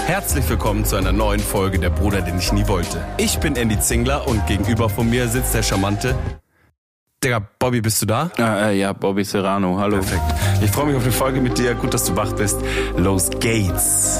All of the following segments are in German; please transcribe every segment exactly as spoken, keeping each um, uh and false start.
Herzlich willkommen zu einer neuen Folge Der Bruder, den ich nie wollte. Ich bin Andy Zingler und gegenüber von mir sitzt der charmante... Digga, Bobby, bist du da? Ah, äh, ja, Bobby Serrano, hallo. Perfekt. Ich freue mich auf die Folge mit dir. Gut, dass du wach bist. Los geht's.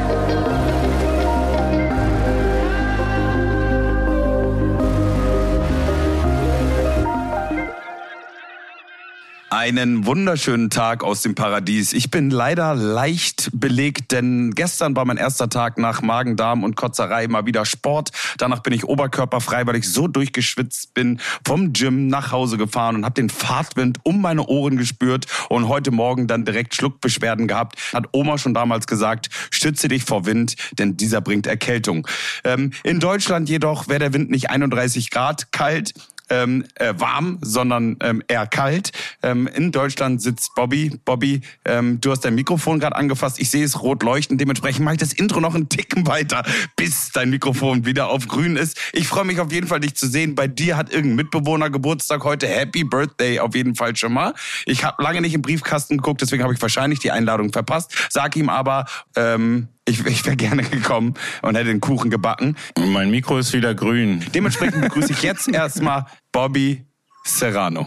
Einen wunderschönen Tag aus dem Paradies. Ich bin leider leicht belegt, denn gestern war mein erster Tag nach Magen-Darm und Kotzerei mal wieder Sport. Danach bin ich oberkörperfrei, weil ich so durchgeschwitzt bin, vom Gym nach Hause gefahren und habe den Fahrtwind um meine Ohren gespürt und heute Morgen dann direkt Schluckbeschwerden gehabt. Hat Oma schon damals gesagt, schütze dich vor Wind, denn dieser bringt Erkältung. Ähm, in Deutschland jedoch wäre der Wind nicht einunddreißig Grad kalt, Ähm, äh, warm, sondern ähm, eher kalt. Ähm, in Deutschland sitzt Bobby. Bobby, ähm, du hast dein Mikrofon gerade angefasst. Ich sehe es rot leuchten. Dementsprechend mache ich das Intro noch einen Ticken weiter, bis dein Mikrofon wieder auf grün ist. Ich freue mich auf jeden Fall, dich zu sehen. Bei dir hat irgendein Mitbewohner Geburtstag heute. Happy Birthday auf jeden Fall schon mal. Ich habe lange nicht im Briefkasten geguckt, deswegen habe ich wahrscheinlich die Einladung verpasst. Sag ihm aber... Ähm, Ich, ich wäre gerne gekommen und hätte den Kuchen gebacken. Mein Mikro ist wieder grün. Dementsprechend begrüße ich jetzt erstmal Bobby Serrano.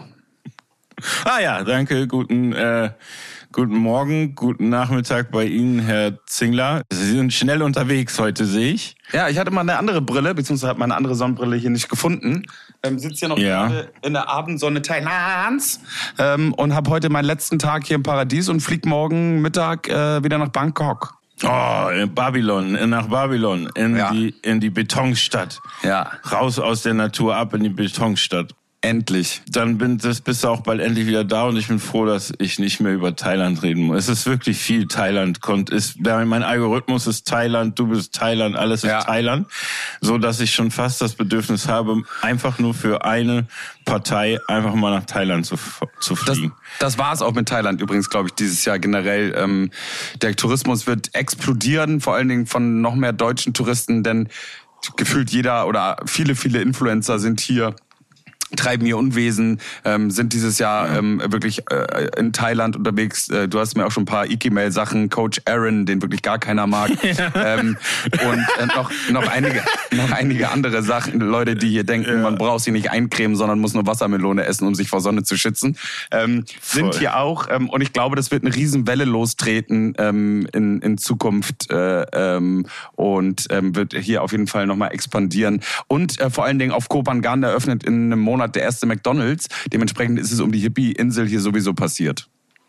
Ah ja, danke. Guten, äh, guten Morgen, guten Nachmittag bei Ihnen, Herr Zingler. Sie sind schnell unterwegs heute, sehe ich. Ja, ich hatte mal eine andere Brille, beziehungsweise habe meine andere Sonnenbrille hier nicht gefunden. Ähm, sitze hier noch ja. gerade in der Abendsonne Thailands ähm, und habe heute meinen letzten Tag hier im Paradies und fliege morgen Mittag äh, wieder nach Bangkok. Oh, in Babylon, nach Babylon, in ja. die in die Betonstadt. Ja. Raus aus der Natur, ab in die Betonstadt. Endlich. Dann bin, das bist du auch bald endlich wieder da und ich bin froh, dass ich nicht mehr über Thailand reden muss. Es ist wirklich viel Thailand. Ist, mein Algorithmus ist Thailand, du bist Thailand, alles ist ja. Thailand. So dass ich schon fast das Bedürfnis habe, einfach nur für eine Partei einfach mal nach Thailand zu, zu fliegen. Das, das war es auch mit Thailand übrigens, glaube ich, dieses Jahr generell. Ähm, der Tourismus wird explodieren, vor allen Dingen von noch mehr deutschen Touristen, denn gefühlt jeder oder viele, viele Influencer sind hier, treiben hier Unwesen, ähm, sind dieses Jahr ja. ähm, wirklich äh, in Thailand unterwegs. Äh, du hast mir auch schon ein paar Ike-Mail-Sachen, Coach Aaron, den wirklich gar keiner mag. Ja. Ähm, und äh, noch noch einige noch einige andere Sachen. Leute, die hier denken, ja. man braucht sie nicht eincremen, sondern muss nur Wassermelone essen, um sich vor Sonne zu schützen, ähm, sind hier auch. Ähm, und ich glaube, das wird eine Riesenwelle lostreten ähm, in, in Zukunft äh, ähm, und ähm, wird hier auf jeden Fall nochmal expandieren. Und äh, vor allen Dingen auf Koh Phangan eröffnet in einem Monat der erste McDonald's. Dementsprechend ist es um die Hippie-Insel hier sowieso passiert.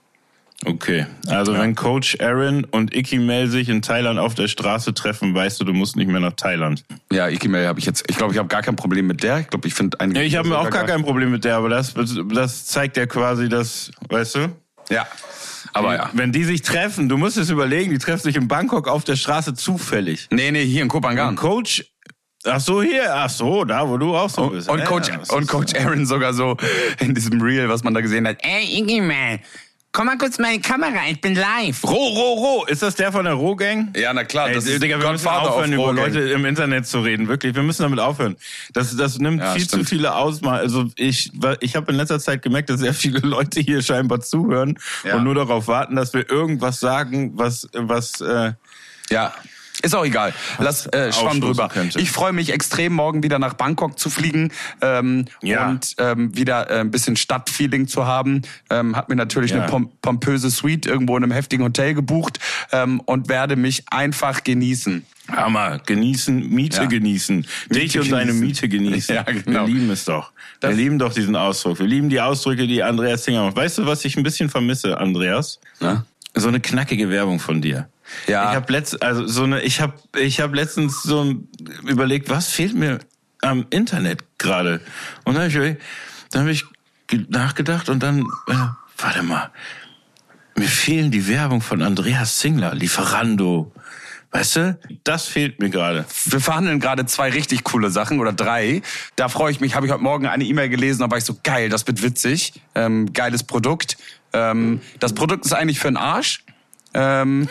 Okay, also ja. wenn Coach Aaron und Icky Mel sich in Thailand auf der Straße treffen, weißt du, du musst nicht mehr nach Thailand. Ja, Icky Mel habe ich jetzt, ich glaube, ich habe gar kein Problem mit der. Ich glaube, ich finde einige... Ja, ich habe mir auch gar kein Problem mit der, aber das, das zeigt ja quasi das, weißt du? Ja. Aber ja. Wenn die sich treffen, du musst es überlegen, die treffen sich in Bangkok auf der Straße zufällig. Nee, nee, hier in Koh Phangan. Und Coach... Ach so, hier, ach so, da, wo du auch so bist. Und, und, ja, Coach, ja, und Coach Aaron sogar so in diesem Reel, was man da gesehen hat. Ey, Iggy man, komm mal kurz meine Kamera, ich bin live. Roh, Roh, Roh, ist das der von der Roh-Gang? Ja, na klar. Ey, das ist Digga, wir müssen aufhören, über Leute im Internet zu reden, wirklich. Wir müssen damit aufhören. Das, das nimmt ja, viel stimmt. zu viele Ausmaße. Also ich, ich habe in letzter Zeit gemerkt, dass sehr viele Leute hier scheinbar zuhören ja. und nur darauf warten, dass wir irgendwas sagen, was, was, äh, ja. Ist auch egal. Lass äh, Schwamm drüber. Könnte. Ich freue mich extrem, morgen wieder nach Bangkok zu fliegen ähm, ja. und ähm, wieder äh, ein bisschen Stadtfeeling zu haben. Ähm, hab mir natürlich ja. eine pom- pompöse Suite irgendwo in einem heftigen Hotel gebucht ähm, und werde mich einfach genießen. Hammer, genießen, Miete ja. genießen. Miete Dich und deine Miete genießen. Ja, genau. Wir lieben es doch. Das wir lieben doch diesen Ausdruck. Wir lieben die Ausdrücke, die Andreas Zingler macht. Weißt du, was ich ein bisschen vermisse, Andreas? Na? So eine knackige Werbung von dir. Ja. Ich habe letzt, also so eine, ich habe, ich habe letztens so überlegt, was fehlt mir am Internet gerade? Und dann habe ich, dann habe ich nachgedacht und dann, äh, warte mal, mir fehlen die Werbung von Andreas Zingler, Lieferando. Weißt du, das fehlt mir gerade. Wir verhandeln gerade zwei richtig coole Sachen oder drei. Da freue ich mich, habe ich heute Morgen eine E-Mail gelesen, da war ich so, geil, das wird witzig. Ähm, geiles Produkt. Ähm, das Produkt ist eigentlich für den Arsch. Ähm,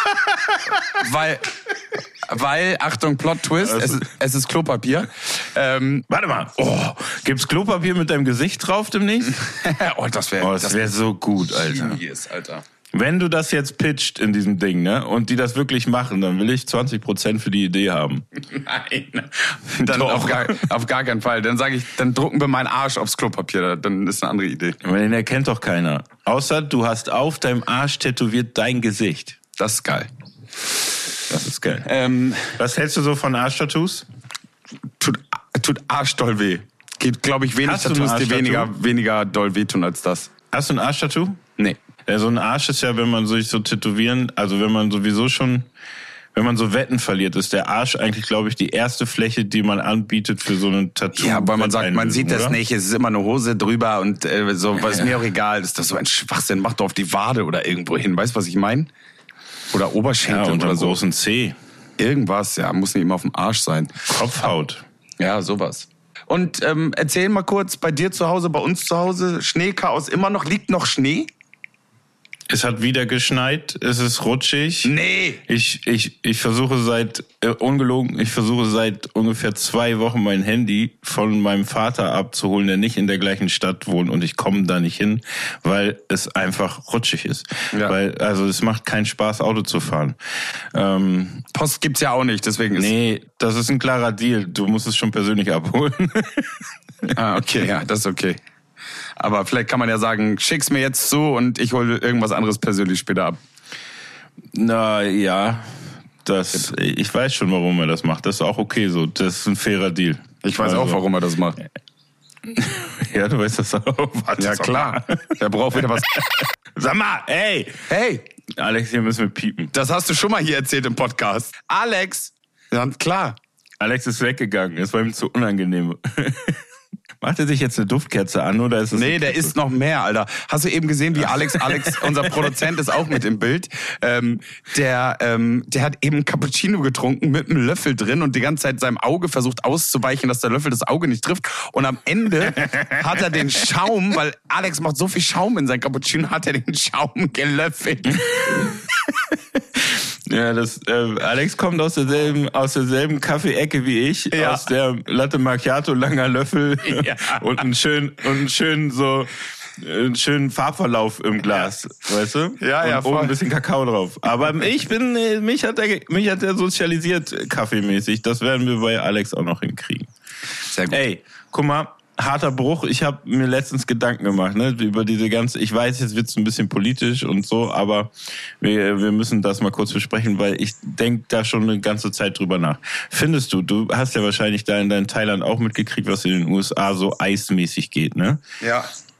weil, weil, Achtung, Plot-Twist, es ist, es ist Klopapier. Ähm, Warte mal, oh, gibt's Klopapier mit deinem Gesicht drauf demnächst? oh, das wäre oh, das wär so gut, Alter. Yes, Alter. Wenn du das jetzt pitcht in diesem Ding, ne, und die das wirklich machen, dann will ich zwanzig Prozent für die Idee haben. Nein. Dann auf gar, auf gar keinen Fall. Dann sage ich, dann drucken wir meinen Arsch aufs Klopapier. Dann ist eine andere Idee. Aber den erkennt doch keiner. Außer du hast auf deinem Arsch tätowiert dein Gesicht. Das ist geil. Das ist geil. Ähm, Was hältst du so von Arschtattoos? Tut, tut arschdoll weh. Geht, glaube ich, wenig Hast du ein Tattoos, die Arschtattoo? weniger, weniger doll wehtun als das. Hast du ein Arschtattoo? Nee. Ja, so ein Arsch ist ja, wenn man sich so tätowieren, also wenn man sowieso schon, wenn man so Wetten verliert, ist der Arsch eigentlich, glaube ich, die erste Fläche, die man anbietet für so ein Tattoo. Ja, weil man sagt, man sieht das oder? nicht, es ist immer eine Hose drüber und äh, so, was ist mir auch egal. Ist das so ein Schwachsinn? Mach doch auf die Wade oder irgendwo hin. Weißt du, was ich meine? Oder Oberschenkel Ja, und oder einen so. großen C. Irgendwas, ja, muss nicht immer auf dem Arsch sein. Kopfhaut. Ja, sowas. Und ähm, erzähl mal kurz, bei dir zu Hause, bei uns zu Hause, Schneechaos immer noch, liegt noch Schnee? Es hat wieder geschneit, es ist rutschig. Nee. Ich, ich, ich versuche seit, äh, ungelogen, ich versuche seit ungefähr zwei Wochen mein Handy von meinem Vater abzuholen, der nicht in der gleichen Stadt wohnt, und ich komme da nicht hin, weil es einfach rutschig ist. Ja. Weil, also es macht keinen Spaß, Auto zu fahren. Ähm, Post gibt's ja auch nicht, deswegen ist... nee, das ist ein klarer Deal. Du musst es schon persönlich abholen. Ah, okay, ja, das ist okay. Aber vielleicht kann man ja sagen, schick's mir jetzt zu und ich hole irgendwas anderes persönlich später ab. Na ja, das, ich weiß schon, warum er das macht. Das ist auch okay so. Das ist ein fairer Deal. Ich weiß also, auch, warum er das macht. Ja, du weißt das auch. Warte, Ja, klar. Der braucht wieder was. Sag mal, ey! Hey, Alex, hier müssen wir piepen. das hast du schon mal hier erzählt im Podcast. Alex. Ja, klar. Alex ist weggegangen. Es war ihm zu unangenehm. Macht er sich jetzt eine Duftkerze an oder ist es? Nee, der isst noch mehr, Alter. Hast du eben gesehen, wie Alex, Alex, unser Produzent ist auch mit im Bild. Ähm, der, ähm, der hat eben Cappuccino getrunken mit einem Löffel drin und die ganze Zeit seinem Auge versucht auszuweichen, dass der Löffel das Auge nicht trifft. Und am Ende hat er den Schaum, weil Alex macht so viel Schaum in sein Cappuccino, hat er den Schaum gelöffelt. Ja, das äh, Alex kommt aus derselben aus derselben Kaffee-Ecke wie ich, Ja. aus der Latte Macchiato langer Löffel Ja. und einen schönen und einen schönen so einen schönen Farbverlauf im Glas, weißt du? Ja, ja, und oben voll. ein bisschen Kakao drauf. Aber ich bin äh, mich hat der mich hat der sozialisiert kaffeemäßig. Das werden wir bei Alex auch noch hinkriegen. Sehr gut. Ey, guck mal, harter Bruch. Ich habe mir letztens Gedanken gemacht, ne, über diese ganze, ich weiß, jetzt wird's ein bisschen politisch und so, aber wir, wir müssen das mal kurz besprechen, weil ich denk da schon eine ganze Zeit drüber nach. Findest du, du hast ja wahrscheinlich da in deinem Thailand auch mitgekriegt, was in den U S A so eismäßig geht, ne? Ja.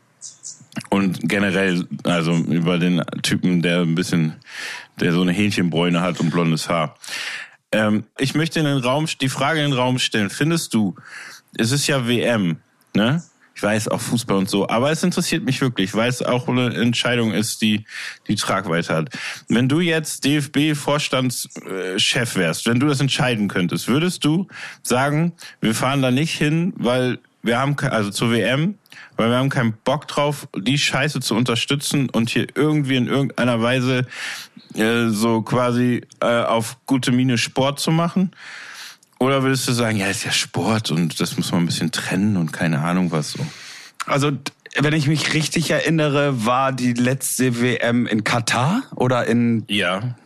Und generell, also über den Typen, der ein bisschen, der so eine Hähnchenbräune hat und blondes Haar. Ähm, ich möchte in den Raum, die Frage in den Raum stellen, findest du, es ist ja W M, ne? Ich weiß auch Fußball und so, aber es interessiert mich wirklich, weil es auch eine Entscheidung ist, die die Tragweite hat. Wenn du jetzt D F B-Vorstandschef wärst, wenn du das entscheiden könntest, würdest du sagen, wir fahren da nicht hin, weil wir haben, also zur W M, weil wir haben keinen Bock drauf, die Scheiße zu unterstützen und hier irgendwie in irgendeiner Weise äh, so quasi äh, auf gute Miene Sport zu machen? Oder würdest du sagen, ja, ist ja Sport und das muss man ein bisschen trennen und keine Ahnung was so? Also, wenn ich mich richtig erinnere, war die letzte W M in Katar oder in Ja.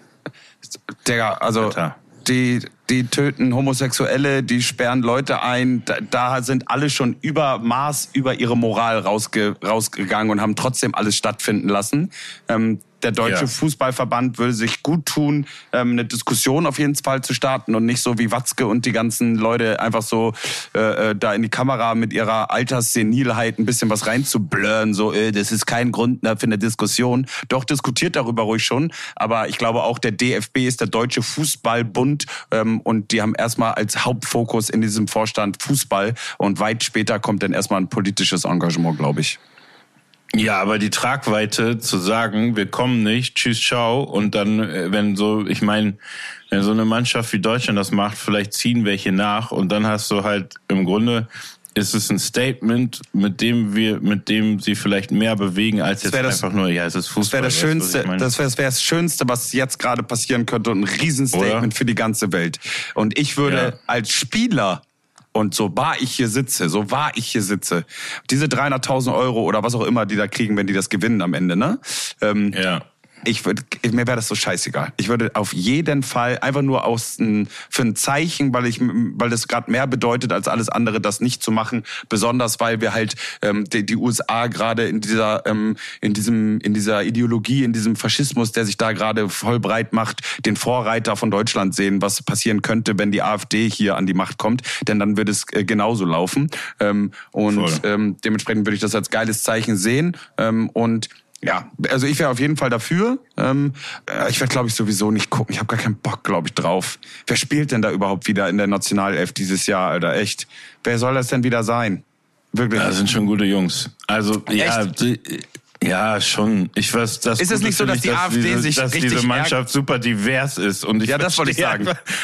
der, also Katar. die die töten Homosexuelle, die sperren Leute ein. Da, da sind alle schon über Maß über ihre Moral rausge, rausgegangen und haben trotzdem alles stattfinden lassen. Ähm, der Deutsche Ja. Fußballverband würde sich gut tun, ähm, eine Diskussion auf jeden Fall zu starten und nicht so wie Watzke und die ganzen Leute einfach so äh, da in die Kamera mit ihrer Alterssenilheit ein bisschen was reinzublurren. So, äh, das ist kein Grund für eine Diskussion. Doch, diskutiert darüber ruhig schon. Aber ich glaube auch, der D F B ist der Deutsche Fußballbund ähm, und die haben erstmal als Hauptfokus in diesem Vorstand Fußball und weit später kommt dann erstmal ein politisches Engagement, glaube ich. Ja, aber die Tragweite zu sagen, wir kommen nicht, tschüss, ciao, und dann, äh, wenn so, ich meine, wenn so eine Mannschaft wie Deutschland das macht, vielleicht ziehen welche nach und dann hast du halt im Grunde, ist es ein Statement, mit dem wir, mit dem sie vielleicht mehr bewegen als jetzt das, einfach nur, ja, es ist Fußball. Das wäre das weißt du, was Schönste, ich meine? das wäre das, wär das Schönste, was jetzt gerade passieren könnte und ein Riesenstatement Oder? für die ganze Welt. Und ich würde Ja. als Spieler, und so wahr ich hier sitze, so wahr ich hier sitze, diese dreihunderttausend Euro oder was auch immer die da kriegen, wenn die das gewinnen am Ende, ne? Ähm, Ja. Ich würde, mir wäre das so scheißegal. Ich würde auf jeden Fall einfach nur aus ein, für ein Zeichen, weil ich, weil das gerade mehr bedeutet als alles andere, das nicht zu machen. Besonders weil wir halt ähm, die, die U S A gerade in dieser, ähm, in diesem, in dieser Ideologie, in diesem Faschismus, der sich da gerade voll breit macht, den Vorreiter von Deutschland sehen, was passieren könnte, wenn die AfD hier an die Macht kommt. Denn dann würde es äh, genauso laufen. Ähm, und ähm, dementsprechend würde ich das als geiles Zeichen sehen. Ähm, und ja, also ich wäre auf jeden Fall dafür. Ähm, ich werde, glaube ich, sowieso nicht gucken. Ich habe gar keinen Bock, glaube ich, drauf. Wer spielt denn da überhaupt wieder in der Nationalelf dieses Jahr, Alter? Echt? Wer soll das denn wieder sein? Wirklich? Ja, das sind schon gute Jungs. Also, Echt? ja, die, ja, schon. Ich weiß, das ist es nicht so, dass die AfD diese, sich dass richtig diese Mannschaft ärgert? super divers ist und ich Ja, das wollte ich sagen.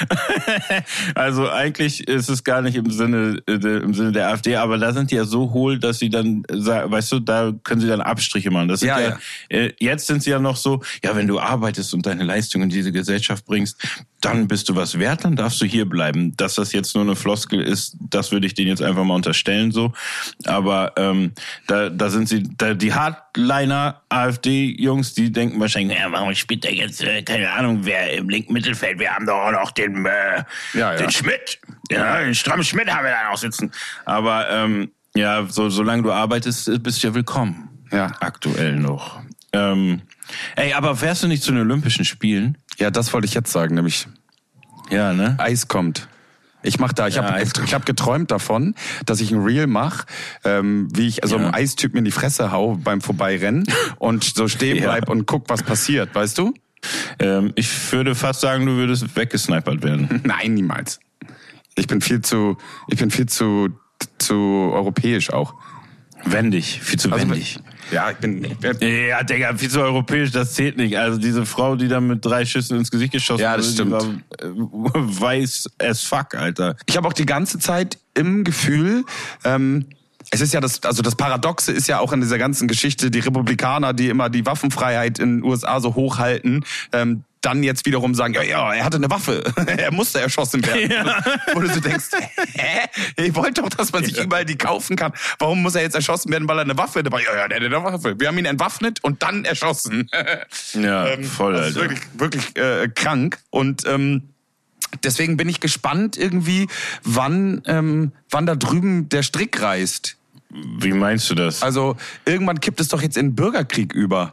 Also eigentlich ist es gar nicht im Sinne im Sinne der AfD, aber da sind die ja so hohl, dass sie dann, weißt du, da können sie dann Abstriche machen. Das sind Ja, ja, ja. Jetzt sind sie ja noch so, ja, wenn du arbeitest und deine Leistung in diese Gesellschaft bringst, dann bist du was wert, dann darfst du hier bleiben. Dass das jetzt nur eine Floskel ist, das würde ich denen jetzt einfach mal unterstellen so. Aber ähm, da, da sind sie, da die Hardliner AfD-Jungs, die denken wahrscheinlich, ja, warum spielt der jetzt, äh, keine Ahnung, wer im linken Mittelfeld? Wir haben doch auch noch den, äh, Ja, ja. den Schmidt. Ja, den Stramm Schmidt haben wir da noch sitzen. Aber ähm, ja, so solange du arbeitest, bist du ja willkommen. Ja. Aktuell noch. Ähm, ey, aber fährst du nicht zu den Olympischen Spielen? Ja, das wollte ich jetzt sagen, nämlich Ja, ne? Eis kommt. Ich mach da, ich Ja, habe Eis ich hab geträumt davon, dass ich ein Reel mache, ähm, wie ich also Ja. einem Eistyp mir in die Fresse hau beim Vorbeirennen und so stehen Ja. bleib und guck, was passiert, weißt du? Ähm, ich würde fast sagen, du würdest weggesnipert werden. Nein, niemals. Ich bin viel zu, ich bin viel zu, zu europäisch auch. Wendig, viel zu Also, wendig. Ja, ich bin. Ja, Digga, viel zu europäisch, das zählt nicht. Also diese Frau, die da mit drei Schüssen ins Gesicht geschossen Ja, das wurde, stimmt. die war äh, weiß as fuck, Alter. Ich habe auch die ganze Zeit im Gefühl, ähm, es ist ja das, also das Paradoxe ist ja auch in dieser ganzen Geschichte, die Republikaner, die immer die Waffenfreiheit in den U S A so hochhalten, ähm, dann jetzt wiederum sagen, ja, ja, er hatte eine Waffe, er musste erschossen werden. Ja. Wo du so denkst, hä? Ich wollte doch, dass man sich Ja. überall die kaufen kann. Warum muss er jetzt erschossen werden, weil er eine Waffe dabei hat? Ja, ja, der hat eine Waffe. Wir haben ihn entwaffnet und dann erschossen. Ja, Ähm, voll, das ist Alter. wirklich, wirklich äh, krank. Und ähm, deswegen bin ich gespannt irgendwie, wann, ähm, wann da drüben der Strick reißt. Wie meinst du das? Also irgendwann kippt es doch jetzt in Bürgerkrieg über.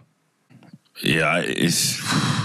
Ja, ich.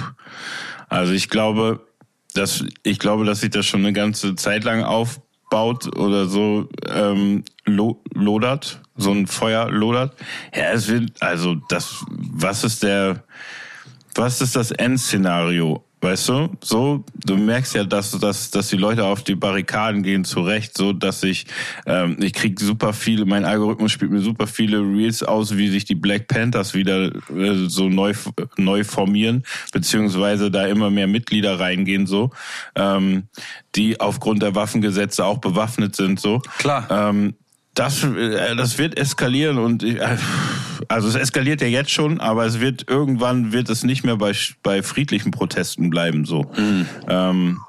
Also ich glaube, dass ich glaube, dass sich das schon eine ganze Zeit lang aufbaut oder so ähm, lo, lodert, so ein Feuer lodert. Ja, es wird also das. Was ist der? Was ist das Endszenario? Weißt du, so, du merkst ja, dass, dass, dass die Leute auf die Barrikaden gehen, zu Recht, so, dass ich, ähm, ich krieg super viele, mein Algorithmus spielt mir super viele Reels aus, wie sich die Black Panthers wieder äh, so neu, neu formieren, beziehungsweise da immer mehr Mitglieder reingehen, so, ähm, die aufgrund der Waffengesetze auch bewaffnet sind, so. Klar. Ähm, Das, das wird eskalieren und ich, also es eskaliert ja jetzt schon, aber es wird irgendwann wird es nicht mehr bei bei friedlichen Protesten bleiben so. Mhm. Ähm,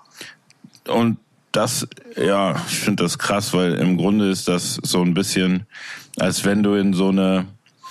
und das, ja, ich finde das krass, weil im Grunde ist das so ein bisschen, als wenn du in so eine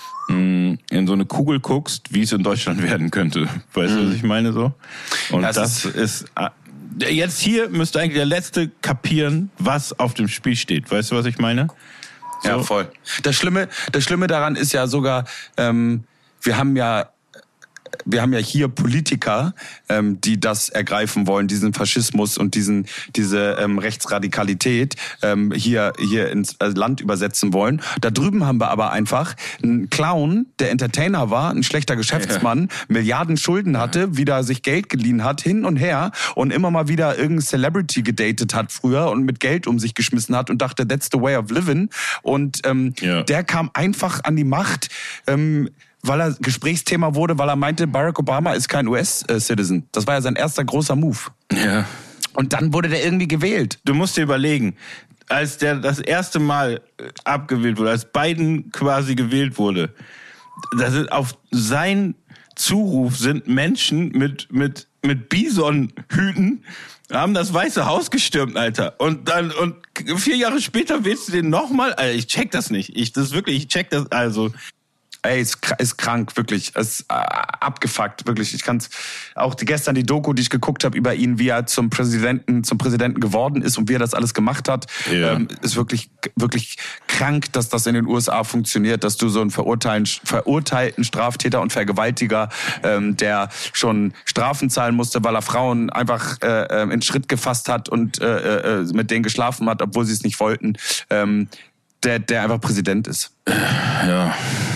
in so eine Kugel guckst, wie es in Deutschland werden könnte. Weißt du, mhm. was ich meine so? Und ja, das ist, ist jetzt hier müsste eigentlich der Letzte kapieren, was auf dem Spiel steht. Weißt du, was ich meine? So. Ja, voll. Das Schlimme, das Schlimme daran ist ja sogar, ähm, wir haben ja, wir haben ja hier Politiker, ähm, die das ergreifen wollen, diesen Faschismus und diesen, diese ähm, Rechtsradikalität ähm, hier hier ins Land übersetzen wollen. Da drüben haben wir aber einfach einen Clown, der Entertainer war, ein schlechter Geschäftsmann, ja. Milliarden Schulden hatte, wieder sich Geld geliehen hat, hin und her und immer mal wieder irgendein Celebrity gedatet hat früher und mit Geld um sich geschmissen hat und dachte, that's the way of living. Und ähm, ja. der kam einfach an die Macht, ähm, weil er Gesprächsthema wurde, weil er meinte, Barack Obama ist kein U S-Citizen. Das war ja sein erster großer Move. Ja. Und dann wurde der irgendwie gewählt. Du musst dir überlegen, als der das erste Mal abgewählt wurde, als Biden quasi gewählt wurde, das ist auf sein Zuruf sind Menschen mit mit mit Bisonhüten haben das Weiße Haus gestürmt, Alter. Und dann und vier Jahre später wählst du den nochmal. Alter, ich check das nicht. Ich das wirklich, ich check das also. Ey, ist, ist krank, wirklich. Es ist äh, abgefuckt, wirklich. Ich kann's auch die, gestern die Doku, die ich geguckt habe über ihn, wie er zum Präsidenten, zum Präsidenten geworden ist und wie er das alles gemacht hat, ja. ähm, ist wirklich, wirklich krank, dass das in den U S A funktioniert, dass du so einen verurteilten, verurteilten Straftäter und Vergewaltiger, ähm, der schon Strafen zahlen musste, weil er Frauen einfach äh, in Schritt gefasst hat und äh, äh, mit denen geschlafen hat, obwohl sie es nicht wollten, ähm, der, der einfach Präsident ist. Ja,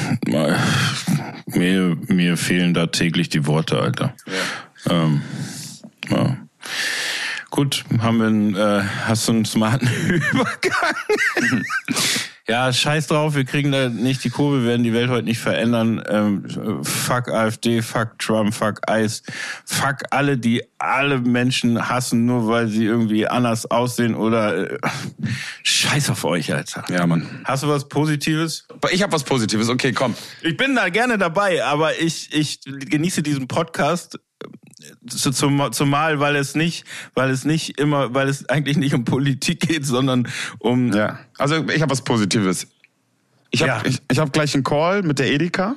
mir, mir fehlen da täglich die Worte, Alter. Ja. Ähm, ja. Gut, haben wir einen, äh, hast du einen smarten Übergang? Ja, scheiß drauf, wir kriegen da nicht die Kurve, wir werden die Welt heute nicht verändern. Ähm, fuck AfD, fuck Trump, fuck ICE, fuck alle, die alle Menschen hassen, nur weil sie irgendwie anders aussehen oder äh, scheiß auf euch, Alter. Ja, Mann. Hast du was Positives? Ich habe was Positives, okay, komm. Ich bin da gerne dabei, aber ich, ich genieße diesen Podcast Zum, zumal, weil es nicht, weil es nicht immer, weil es eigentlich nicht um Politik geht, sondern um. Ja. Also ich habe was Positives. Ich habe, ja. ich, ich habe gleich einen Call mit der Edeka.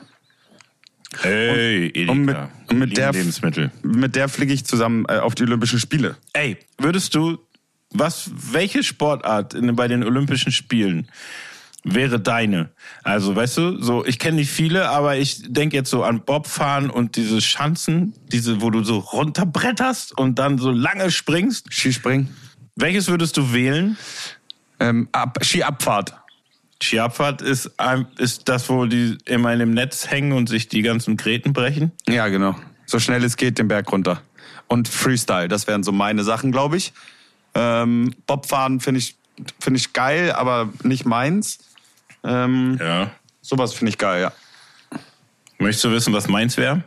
Hey, Edeka. Und mit, und mit der, Lebensmittel. Mit der fliege ich zusammen äh, auf die Olympischen Spiele. Ey, würdest du, was, welche Sportart in, bei den Olympischen Spielen wäre deine? Also, weißt du, so, ich kenne nicht viele, aber ich denke jetzt so an Bobfahren und diese Schanzen, diese, wo du so runterbretterst und dann so lange springst. Skispringen. Welches würdest du wählen? Ähm, Ab, Skiabfahrt. Skiabfahrt ist, ist das, wo die immer in dem Netz hängen und sich die ganzen Gräten brechen? Ja, genau. So schnell es geht, den Berg runter. Und Freestyle, das wären so meine Sachen, glaube ich. Ähm, Bobfahren finde ich, finde ich geil, aber nicht meins. Ähm, ja. Sowas finde ich geil, ja. Möchtest du wissen, was meins wäre?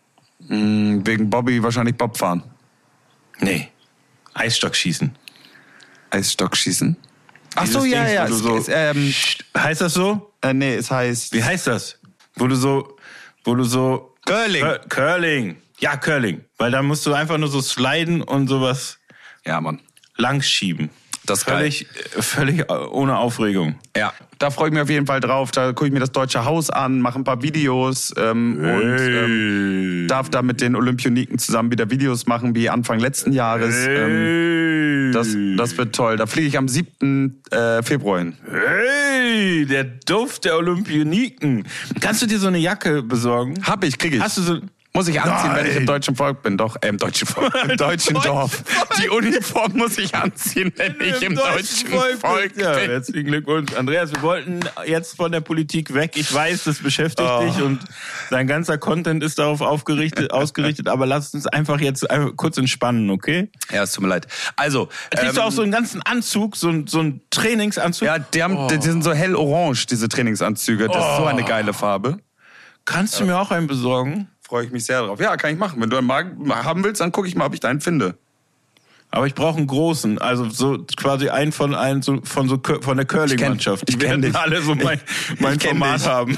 Mm, wegen Bobby wahrscheinlich Bobfahren. Nee. Eisstockschießen. Eisstockschießen? Ach Dieses so, ja, Dings, ja. wo Es, du so, es, ähm, heißt das so? Äh, nee, es heißt... Wie heißt das? Wo du so, wo du so... Curling. Cur- Curling. Ja, Curling. Weil da musst du einfach nur so sliden und sowas Ja, Mann. langschieben. Das ist völlig, völlig ohne Aufregung. Ja, da freue ich mich auf jeden Fall drauf. Da gucke ich mir das Deutsche Haus an, mache ein paar Videos ähm, Hey. und ähm, darf da mit den Olympioniken zusammen wieder Videos machen, wie Anfang letzten Jahres. Ähm, das, das wird toll. Da fliege ich am siebten Äh, Februar hin. Hey, der Duft der Olympioniken. Kannst du dir so eine Jacke besorgen? Hab ich, kriege ich. Hast du so... Muss ich anziehen, Nein. wenn ich im deutschen Volk bin. Doch, äh, im deutschen Volk, im deutschen Dorf. Die Uniform muss ich anziehen, wenn ich im deutschen Volk, Volk bin. Ja, herzlichen Glückwunsch. Andreas, wir wollten jetzt von der Politik weg. Ich weiß, das beschäftigt Oh. dich und dein ganzer Content ist darauf aufgerichtet, ausgerichtet, aber lass uns einfach jetzt einfach kurz entspannen, okay? Ja, es tut mir leid. Also, Jetzt siehst du ähm, auch so einen ganzen Anzug, so, ein- so einen Trainingsanzug. ja, die, haben, die sind so hell-orange, diese Trainingsanzüge. Das ist so eine geile Farbe. Kannst du mir auch einen besorgen? Freue ich mich sehr drauf. Ja, kann ich machen. Wenn du einen Magen haben willst, dann gucke ich mal, ob ich deinen finde. Aber ich brauche einen großen, also so quasi einen von einen so, von so von der Curling-Mannschaft. Ich Die kenn werden dich. alle so mein, mein Ich kenn Format dich. haben.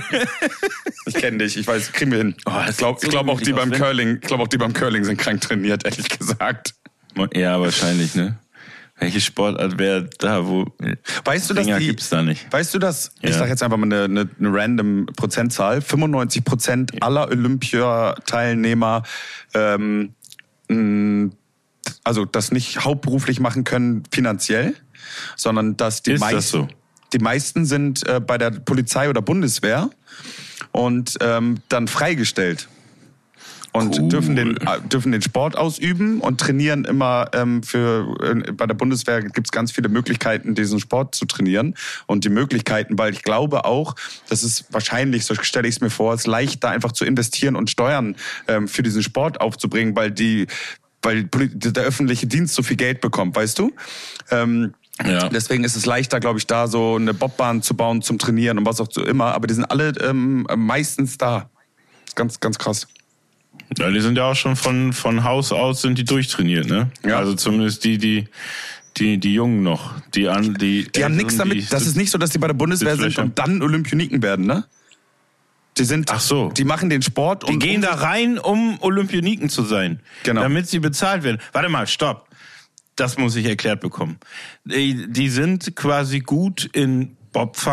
Ich kenne dich, ich weiß, kriegen wir hin. Oh, das ich glaube sieht so ich glaub auch gemütlich die beim aus, wenn- Curling, ich glaube auch die beim Curling sind krank trainiert, ehrlich gesagt. Ja, wahrscheinlich, ne? Welche Sportart wäre da, wo Weißt du, dass Dinger die, gibt's da nicht? Weißt du, dass, Ja. ich sage jetzt einfach mal eine, eine, eine random Prozentzahl, fünfundneunzig Prozent aller Olympiateilnehmer ähm, mh, also das nicht hauptberuflich machen können finanziell, sondern dass die Ist das meisten, so? die meisten sind äh, bei der Polizei oder Bundeswehr und ähm, dann freigestellt. Und Cool. dürfen den äh, dürfen den Sport ausüben und trainieren immer ähm, für äh, bei der Bundeswehr gibt's ganz viele Möglichkeiten, diesen Sport zu trainieren. Und die Möglichkeiten, weil ich glaube auch, das ist wahrscheinlich, so stelle ich es mir vor, es ist leicht, da einfach zu investieren und Steuern ähm, für diesen Sport aufzubringen, weil die weil der öffentliche Dienst so viel Geld bekommt, weißt du? Ähm, Ja. Deswegen ist es leichter, glaube ich, da so eine Bobbahn zu bauen zum Trainieren und was auch so immer. Aber die sind alle ähm, meistens da. Ganz, ganz krass. Ja, die sind ja auch schon von, von Haus aus sind die durchtrainiert, ne? Ja. Also zumindest die, die, die, die Jungen noch. Die an, die. Die haben nichts damit, das ist nicht so, dass die bei der Bundeswehr sind und dann Olympioniken werden, ne? Die sind, Ach so. die machen den Sport Die und gehen da rein, um Olympioniken zu sein. Genau. Damit sie bezahlt werden. Warte mal, stopp. Das muss ich erklärt bekommen. Die, die sind quasi gut in Bobfahren.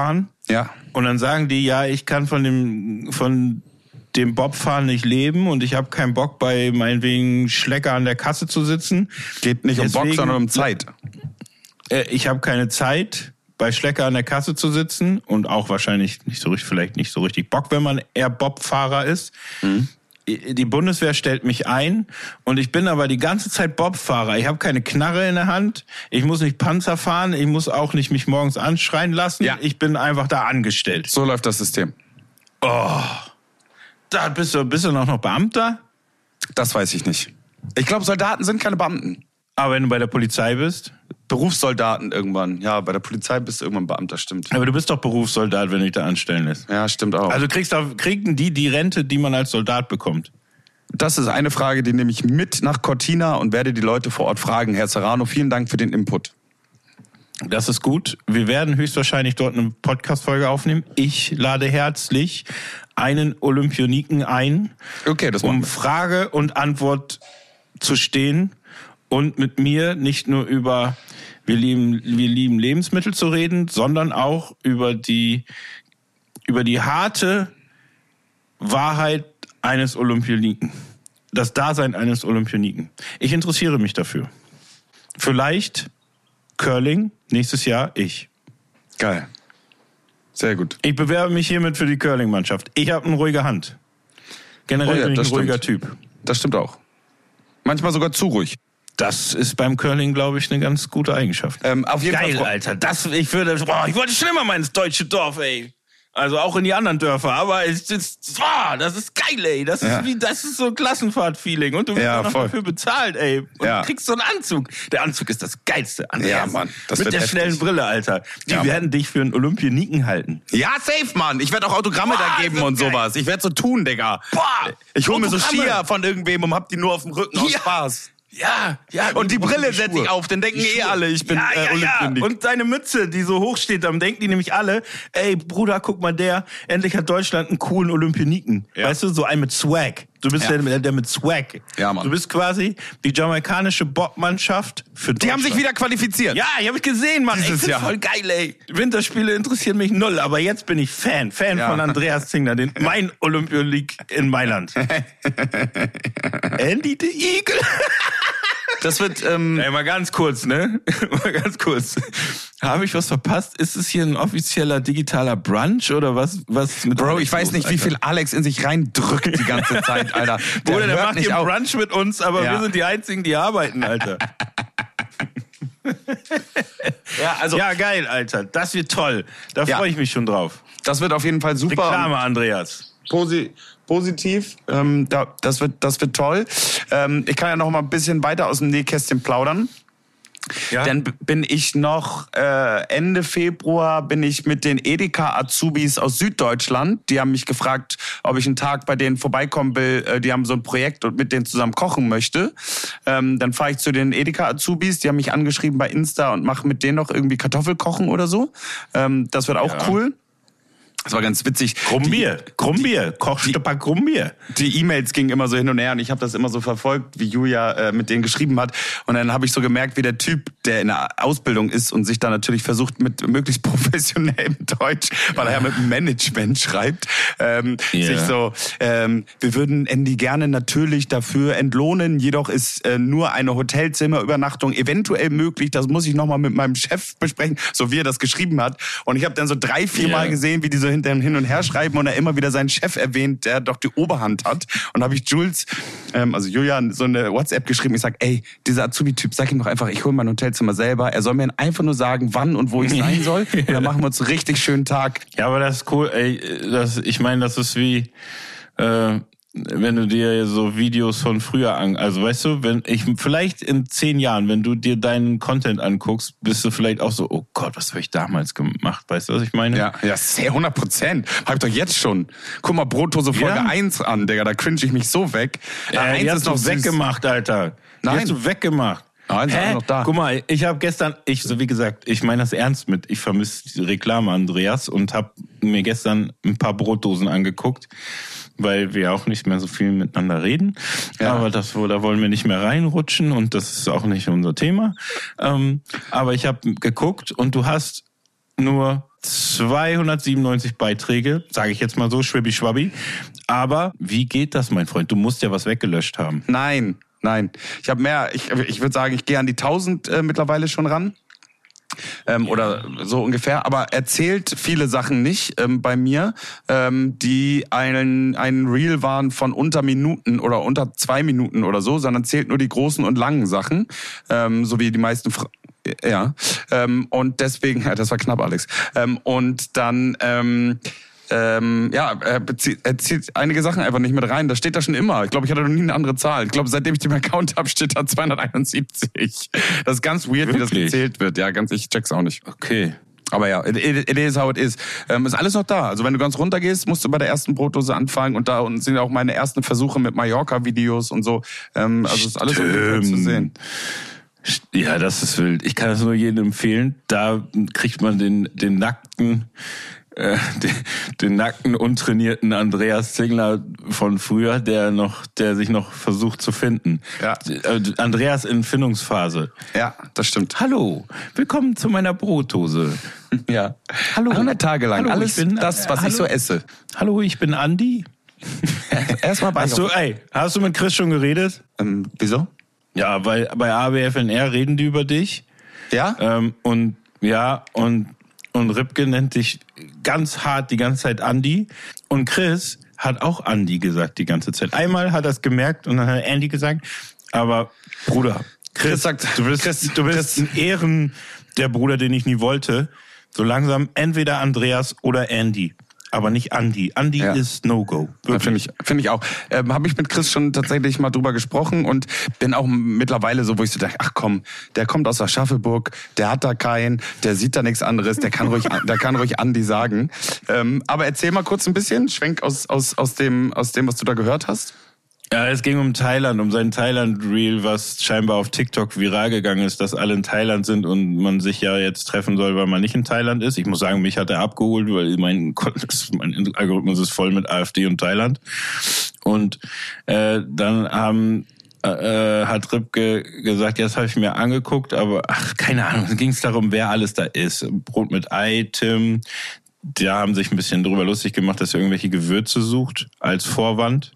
Ja. Und dann sagen die, ja, ich kann von dem von dem Bobfahren nicht leben und ich habe keinen Bock, bei meinetwegen Schlecker an der Kasse zu sitzen. Geht nicht Deswegen, um Bock, sondern um Zeit. Äh, ich habe keine Zeit, bei Schlecker an der Kasse zu sitzen und auch wahrscheinlich nicht so richtig, vielleicht nicht so richtig Bock, wenn man eher Bobfahrer ist. Mhm. Die Bundeswehr stellt mich ein und ich bin aber die ganze Zeit Bobfahrer. Ich habe keine Knarre in der Hand, ich muss nicht Panzer fahren, ich muss auch nicht mich morgens anschreien lassen. Ja. Ich bin einfach da angestellt. So läuft das System. Oh, da bist du, bist du noch, noch Beamter? Das weiß ich nicht. Ich glaube, Soldaten sind keine Beamten. Aber wenn du bei der Polizei bist? Berufssoldaten irgendwann. Ja, bei der Polizei bist du irgendwann Beamter, stimmt. Aber du bist doch Berufssoldat, wenn du dich da anstellen lässt. Ja, stimmt auch. Also kriegst du, kriegen die die Rente, die man als Soldat bekommt? Das ist eine Frage, die nehme ich mit nach Cortina und werde die Leute vor Ort fragen. Herr Serrano, vielen Dank für den Input. Das ist gut. Wir werden höchstwahrscheinlich dort eine Podcast-Folge aufnehmen. Ich lade herzlich einen Olympioniken ein, okay, das um Frage und Antwort zu stehen und mit mir nicht nur über wir lieben, wir lieben Lebensmittel zu reden, sondern auch über die, über die harte Wahrheit eines Olympioniken. Das Dasein eines Olympioniken. Ich interessiere mich dafür. Vielleicht Curling, nächstes Jahr ich. Geil. Sehr gut. Ich bewerbe mich hiermit für die Curling-Mannschaft. Ich habe eine ruhige Hand. Generell oh ja, bin ich ein ruhiger stimmt. Typ. Das stimmt auch. Manchmal sogar zu ruhig. Das ist beim Curling, glaube ich, eine ganz gute Eigenschaft. Ähm, auf jeden Geil, Fall. Alter. Das, ich würde, boah, ich wollte schon immer mal ins deutsche Dorf, ey. Also auch in die anderen Dörfer. Aber es ist, boah, das ist geil, ey. Das ist ja. wie, das ist so Klassenfahrt-Feeling. Und du wirst ja, noch voll. dafür bezahlt, ey. Und ja. du kriegst so einen Anzug. Der Anzug ist das Geilste. Andreas. Ja, Mann. Das Mit wird der heftig. schnellen Brille, Alter. Die ja, werden dich für einen Olympioniken halten. Ja, safe, Mann. Ich werde auch Autogramme boah, da geben so und geil. sowas. Ich werde so tun, Digga. Boah, ich hole mir so Autogramme. Skier von irgendwem und hab die nur auf dem Rücken aus Ja. Spaß. Ja, ja. Und die Brille die setze ich auf, dann denken eh alle, ich bin ja, äh, ja, ja. Olympionik. Und deine Mütze, die so hoch steht, dann denken die nämlich alle, ey Bruder, guck mal, der, endlich hat Deutschland einen coolen Olympioniken. Ja. Weißt du, so einen mit Swag. Du bist ja. der, der mit Swag. Ja, Mann. Du bist quasi die jamaikanische Bobmannschaft für Deutschland. Die haben sich wieder qualifiziert. Ja, ich habe ich gesehen, Mann. Dieses Ey, Jahr. voll geil, ey. Winterspiele interessieren mich null, aber jetzt bin ich Fan. Fan ja. von Andreas Zingler, den, mein Olympionik in Mailand. Andy the Eagle. Das wird, ähm... Ey, mal ganz kurz, ne? Mal ganz kurz. Habe ich was verpasst? Ist es hier ein offizieller digitaler Brunch oder was? was mit Bro, Alex ich weiß los, nicht, Alter? wie viel Alex in sich reindrückt die ganze Zeit, Alter. Der Bruder, der hört macht nicht hier auf. Brunch mit uns, aber Ja. wir sind die Einzigen, die arbeiten, Alter. Ja, also, Ja, geil, Alter. Das wird toll. Da Ja. freue ich mich schon drauf. das wird auf jeden Fall super. Reklame, Andreas. Posi positiv. Ähm, da, das wird, das wird toll. Ähm, ich kann ja noch mal ein bisschen weiter aus dem Nähkästchen plaudern. Ja? Dann b- bin ich noch äh, Ende Februar bin ich mit den Edeka Azubis aus Süddeutschland. Die haben mich gefragt, ob ich einen Tag bei denen vorbeikommen will. Äh, die haben so ein Projekt und mit denen zusammen kochen möchte. Ähm, dann fahre ich zu den Edeka Azubis. Die haben mich angeschrieben bei Insta und mache mit denen noch irgendwie Kartoffelkochen oder so. Ähm, das wird auch Ja. cool. Das war ganz witzig. Krummbier, Krummbier, kochst du ein paar Krummbier. Die E-Mails gingen immer so hin und her und ich habe das immer so verfolgt, wie Julia äh, mit denen geschrieben hat. Und dann habe ich so gemerkt, wie der Typ, der in der Ausbildung ist und sich da natürlich versucht mit möglichst professionellem Deutsch, weil er ja mit Management schreibt, ähm, Yeah. sich so, ähm, wir würden Andy gerne natürlich dafür entlohnen, jedoch ist äh, nur eine Hotelzimmerübernachtung eventuell möglich. Das muss ich nochmal mit meinem Chef besprechen, so wie er das geschrieben hat. Und ich habe dann so drei, vier Yeah. Mal gesehen, wie die so hinter hin und her schreiben und er immer wieder seinen Chef erwähnt, der doch die Oberhand hat. Und habe ich Jules, ähm, also Julian, so eine WhatsApp geschrieben. Ich sag, ey, dieser Azubi-Typ, sag ihm doch einfach, ich hole mein Hotelzimmer selber. Er soll mir einfach nur sagen, wann und wo ich sein soll. Und dann machen wir uns einen richtig schönen Tag. Ja, aber das ist cool. Ey, das, ich meine, das ist wie, äh, wenn du dir so Videos von früher an, also weißt du, wenn ich vielleicht in zehn Jahren, wenn du dir deinen Content anguckst, bist du vielleicht auch so, oh Gott, was habe ich damals gemacht, weißt du, was ich meine? Ja, ja, sehr hundert Prozent. Hab ich doch jetzt schon. Guck mal, Brotdose Folge Ja. eins an, Digga, da cringe ich mich so weg. Äh, eins die hast ist noch du süß. weggemacht, Alter. Die Nein. hast du weggemacht. Nein, ist Hä? auch noch da. Guck mal, ich habe gestern, ich so wie gesagt, ich meine das ernst mit, ich vermisse die Reklame, Andreas, und habe mir gestern ein paar Brotdosen angeguckt, weil wir auch nicht mehr so viel miteinander reden. Ja. Aber das, da wollen wir nicht mehr reinrutschen und das ist auch nicht unser Thema. Ähm, aber ich habe geguckt und du hast nur zweihundertsiebenundneunzig Beiträge, sage ich jetzt mal so, schwibbi-schwabbi. Aber wie geht das, mein Freund? Du musst ja was weggelöscht haben. Nein, nein. Ich habe mehr, ich, ich würde sagen, ich gehe an die tausend äh, mittlerweile schon ran. Ähm, ja. Oder so ungefähr, aber er zählt viele Sachen nicht ähm, bei mir, ähm, die einen, einen Reel waren von unter Minuten oder unter zwei Minuten oder so, sondern zählt nur die großen und langen Sachen, ähm, so wie die meisten Fra- ja, ähm, und deswegen, ja, das war knapp, Alex, ähm, und dann ähm, Ähm, ja, er, bezieht, er zieht einige Sachen einfach nicht mit rein. Das steht da schon immer. Ich glaube, ich hatte noch nie eine andere Zahl. Ich glaube, seitdem ich den Account habe, steht da zweihunderteinundsiebzig. Das ist ganz weird, Wirklich? Wie das gezählt wird. Ja, ganz, ich check's auch nicht. Okay. Aber ja, it, it is how it is. Ähm, ist alles noch da. Also wenn du ganz runter gehst, musst du bei der ersten Brotdose anfangen. Und da unten sind auch meine ersten Versuche mit Mallorca-Videos und so. Ähm, also ist alles Stimmt. zu sehen. Ja, das ist wild. Ich kann das nur jedem empfehlen. Da kriegt man den, den nackten... Äh, den, den nackten, untrainierten Andreas Zingler von früher, der noch, der sich noch versucht zu finden. Ja. Andreas in Findungsphase. Ja, das stimmt. Hallo, willkommen zu meiner Brotdose. Ja. Hallo. hundert Tage lang. Hallo, alles bin, das, was hallo. ich so esse. Hallo, ich bin Andi. Erstmal bei hast du, ey, hast du mit Chris schon geredet? Ähm, wieso? Ja, weil bei A B F N R reden die über dich. Ja? Ähm, und ja, und Und Ripke nennt dich ganz hart die ganze Zeit Andi. Und Chris hat auch Andi gesagt die ganze Zeit. Einmal hat er es gemerkt und dann hat er Andy gesagt. Aber Bruder, Chris, Chris sagt, du bist, Chris, du bist ein Ehren der Bruder, den ich nie wollte. So langsam entweder Andreas oder Andy. Aber nicht Andi. Andi ja. ist No-Go. Ja, finde ich, finde ich auch. Ähm, Habe ich mit Chris schon tatsächlich mal drüber gesprochen und bin auch mittlerweile so, wo ich so dachte, ach komm, der kommt aus Aschaffenburg, der hat da keinen, der sieht da nichts anderes, der kann ruhig, der kann ruhig Andi sagen. Ähm, aber erzähl mal kurz ein bisschen, Schwenk aus aus aus dem aus dem, was du da gehört hast. Ja, es ging um Thailand, um sein Thailand-Reel, was scheinbar auf TikTok viral gegangen ist, dass alle in Thailand sind und man sich ja jetzt treffen soll, weil man nicht in Thailand ist. Ich muss sagen, mich hat er abgeholt, weil mein, mein Algorithmus ist voll mit AfD und Thailand. Und äh, dann haben äh, hat Ripke gesagt, ja, das habe ich mir angeguckt, aber ach, keine Ahnung, es ging darum, wer alles da ist. Brot mit Ei, Tim, da haben sich ein bisschen drüber lustig gemacht, dass er irgendwelche Gewürze sucht als Vorwand.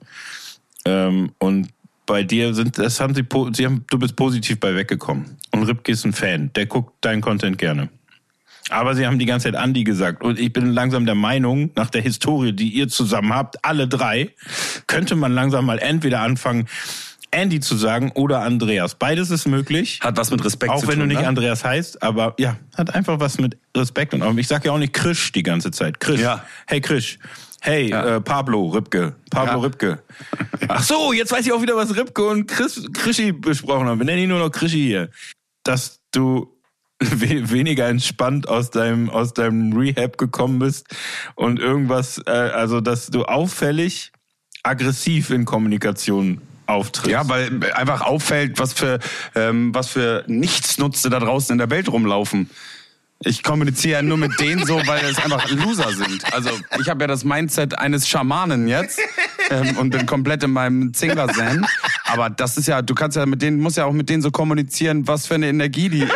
Ähm, und bei dir sind, das haben sie, sie haben, du bist positiv bei weggekommen. Und Ripke ist ein Fan, der guckt deinen Content gerne. Aber sie haben die ganze Zeit Andi gesagt. Und ich bin langsam der Meinung, nach der Historie, die ihr zusammen habt, alle drei, könnte man langsam mal entweder anfangen, Andy zu sagen oder Andreas. Beides ist möglich. Hat was mit Respekt auch zu tun. Auch wenn du nicht ne? Andreas heißt, aber ja, hat einfach was mit Respekt. Und ich sag ja auch nicht Krisch die ganze Zeit. Krisch. Ja. Hey Krisch. Hey, ja. äh, Pablo Ripke. Pablo ja. Ripke. Ach so, jetzt weiß ich auch wieder, was Ripke und Chris, Krischi besprochen haben. Wir nennen ihn nur noch Krischi hier. Dass du we- weniger entspannt aus deinem, aus deinem Rehab gekommen bist und irgendwas, äh, also dass du auffällig aggressiv in Kommunikation auftrittst. Ja, weil einfach auffällt, was für, ähm, was für Nichtsnutze da draußen in der Welt rumlaufen. Ich kommuniziere ja nur mit denen so, weil es einfach Loser sind. Also ich habe ja das Mindset eines Schamanen jetzt ähm, und bin komplett in meinem Zingler-Zen. Aber das ist ja, du kannst ja mit denen, musst ja auch mit denen so kommunizieren, was für eine Energie die, äh,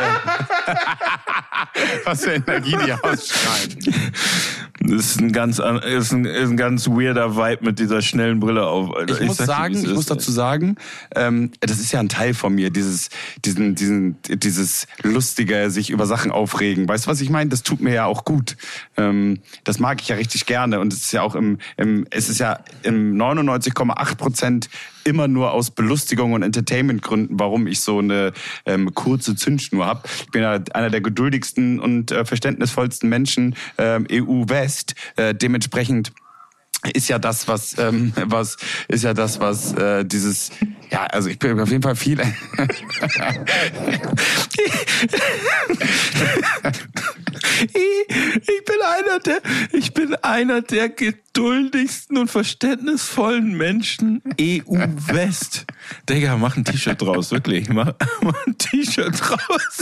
was für Energie die ausstrahlen. Das ist ein ganz, ist ein, ist ein ganz weirder Vibe mit dieser schnellen Brille auf. Alter. Ich, ich muss sagen, ich muss dazu sagen, ähm, das ist ja ein Teil von mir, dieses, diesen, diesen, dieses lustige, sich über Sachen aufregen. Weißt du, was ich meine? Das tut mir ja auch gut. Ähm, das mag ich ja richtig gerne und es ist ja auch im, im es ist ja im neunundneunzig Komma acht Prozent immer nur aus Belustigung und Entertainment-Gründen, warum ich so eine ähm, kurze Zündschnur habe. Ich bin ja einer der geduldigsten und äh, verständnisvollsten Menschen ähm, E U-West. Äh, dementsprechend ist ja das, was, ähm, was ist ja das, was äh, dieses, ja, also ich bin auf jeden Fall viel. Ich bin einer der, ich bin einer der geduldigsten und verständnisvollen Menschen E U-West. Digga, mach ein T-Shirt draus, wirklich. Mach, mach ein T-Shirt draus.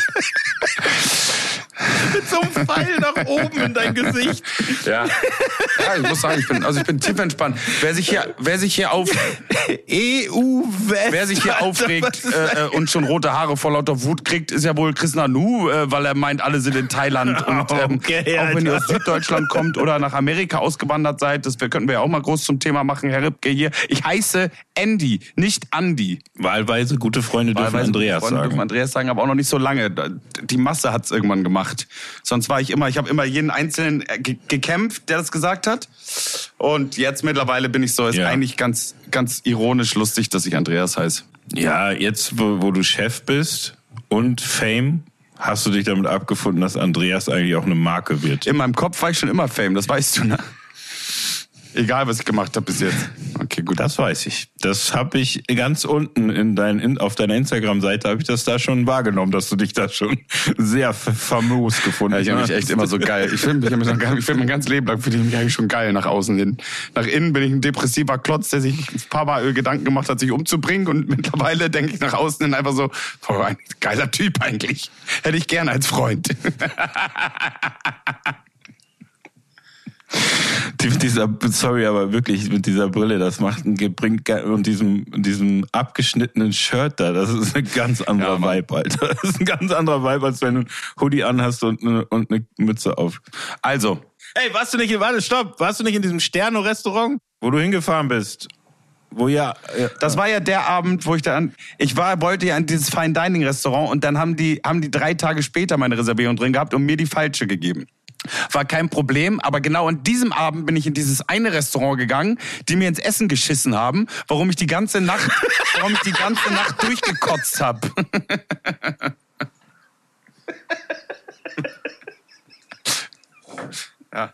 Mit so einem Pfeil nach oben in dein Gesicht. Ja. Ja, ich muss sagen, ich bin, also ich bin tief entspannt. Wer sich hier, wer sich hier auf E U-West. Wer sich hier aufregt äh, und schon rote Haare vor lauter Wut kriegt, ist ja wohl Chris Nanu, äh, weil er meint, alle sind in Thailand. Und ähm, Okay, auch wenn ihr aus Süddeutschland kommt oder nach Amerika ausgewandert seid, das könnten wir ja auch mal groß zum Thema machen, Herr Ripke hier. Ich heiße Andy, nicht Andy. Wahlweise gute Freunde dürfen Wahlweise Andreas Freunde sagen. dürfen Andreas sagen, aber auch noch nicht so lange. Die Masse hat's irgendwann gemacht. Sonst war ich immer, ich habe immer jeden Einzelnen ge- gekämpft, der das gesagt hat. Und jetzt mittlerweile bin ich so, ist Ja. eigentlich ganz, ganz ironisch lustig, dass ich Andreas heiße. Ja, jetzt, wo, wo du Chef bist und Fame, hast du dich damit abgefunden, dass Andreas eigentlich auch eine Marke wird. In meinem Kopf war ich schon immer Fame, das weißt du, ne? Egal, was ich gemacht habe bis jetzt. Okay, gut. Das weiß ich. Das habe ich ganz unten in dein, in, auf deiner Instagram-Seite, habe ich das da schon wahrgenommen, dass du dich da schon sehr f- famos gefunden Ja, ich habe mich echt immer so geil. Ich finde mich, ich find mein ganzes Leben lang finde ich mich eigentlich schon geil nach außen hin. Nach innen bin ich ein depressiver Klotz, der sich ein paar Mal Gedanken gemacht hat, sich umzubringen. Und mittlerweile denke ich nach außen hin einfach so, oh, ein geiler Typ eigentlich. Hätte ich gerne als Freund. Die, mit dieser, sorry, aber wirklich mit dieser Brille, das macht ein bringt und diesem diesem abgeschnittenen Shirt da, das ist ein ganz anderer Ja, Mann. Vibe, Alter. Das ist ein ganz anderer Vibe, als wenn du ein Hoodie anhast und eine, und eine Mütze auf. Also, Ey, warst du nicht, warte, stopp, warst du nicht in diesem Sterno-Restaurant, wo du hingefahren bist? Wo ja, ja das war ja der Abend, wo ich da an, ich war, wollte ja in dieses Fine Dining Restaurant und dann haben die, haben die drei Tage später meine Reservierung drin gehabt und mir die falsche gegeben. War kein Problem, aber genau an diesem Abend bin ich in dieses eine Restaurant gegangen, die mir ins Essen geschissen haben, warum ich die ganze Nacht, warum ich die ganze Nacht durchgekotzt habe. Ja.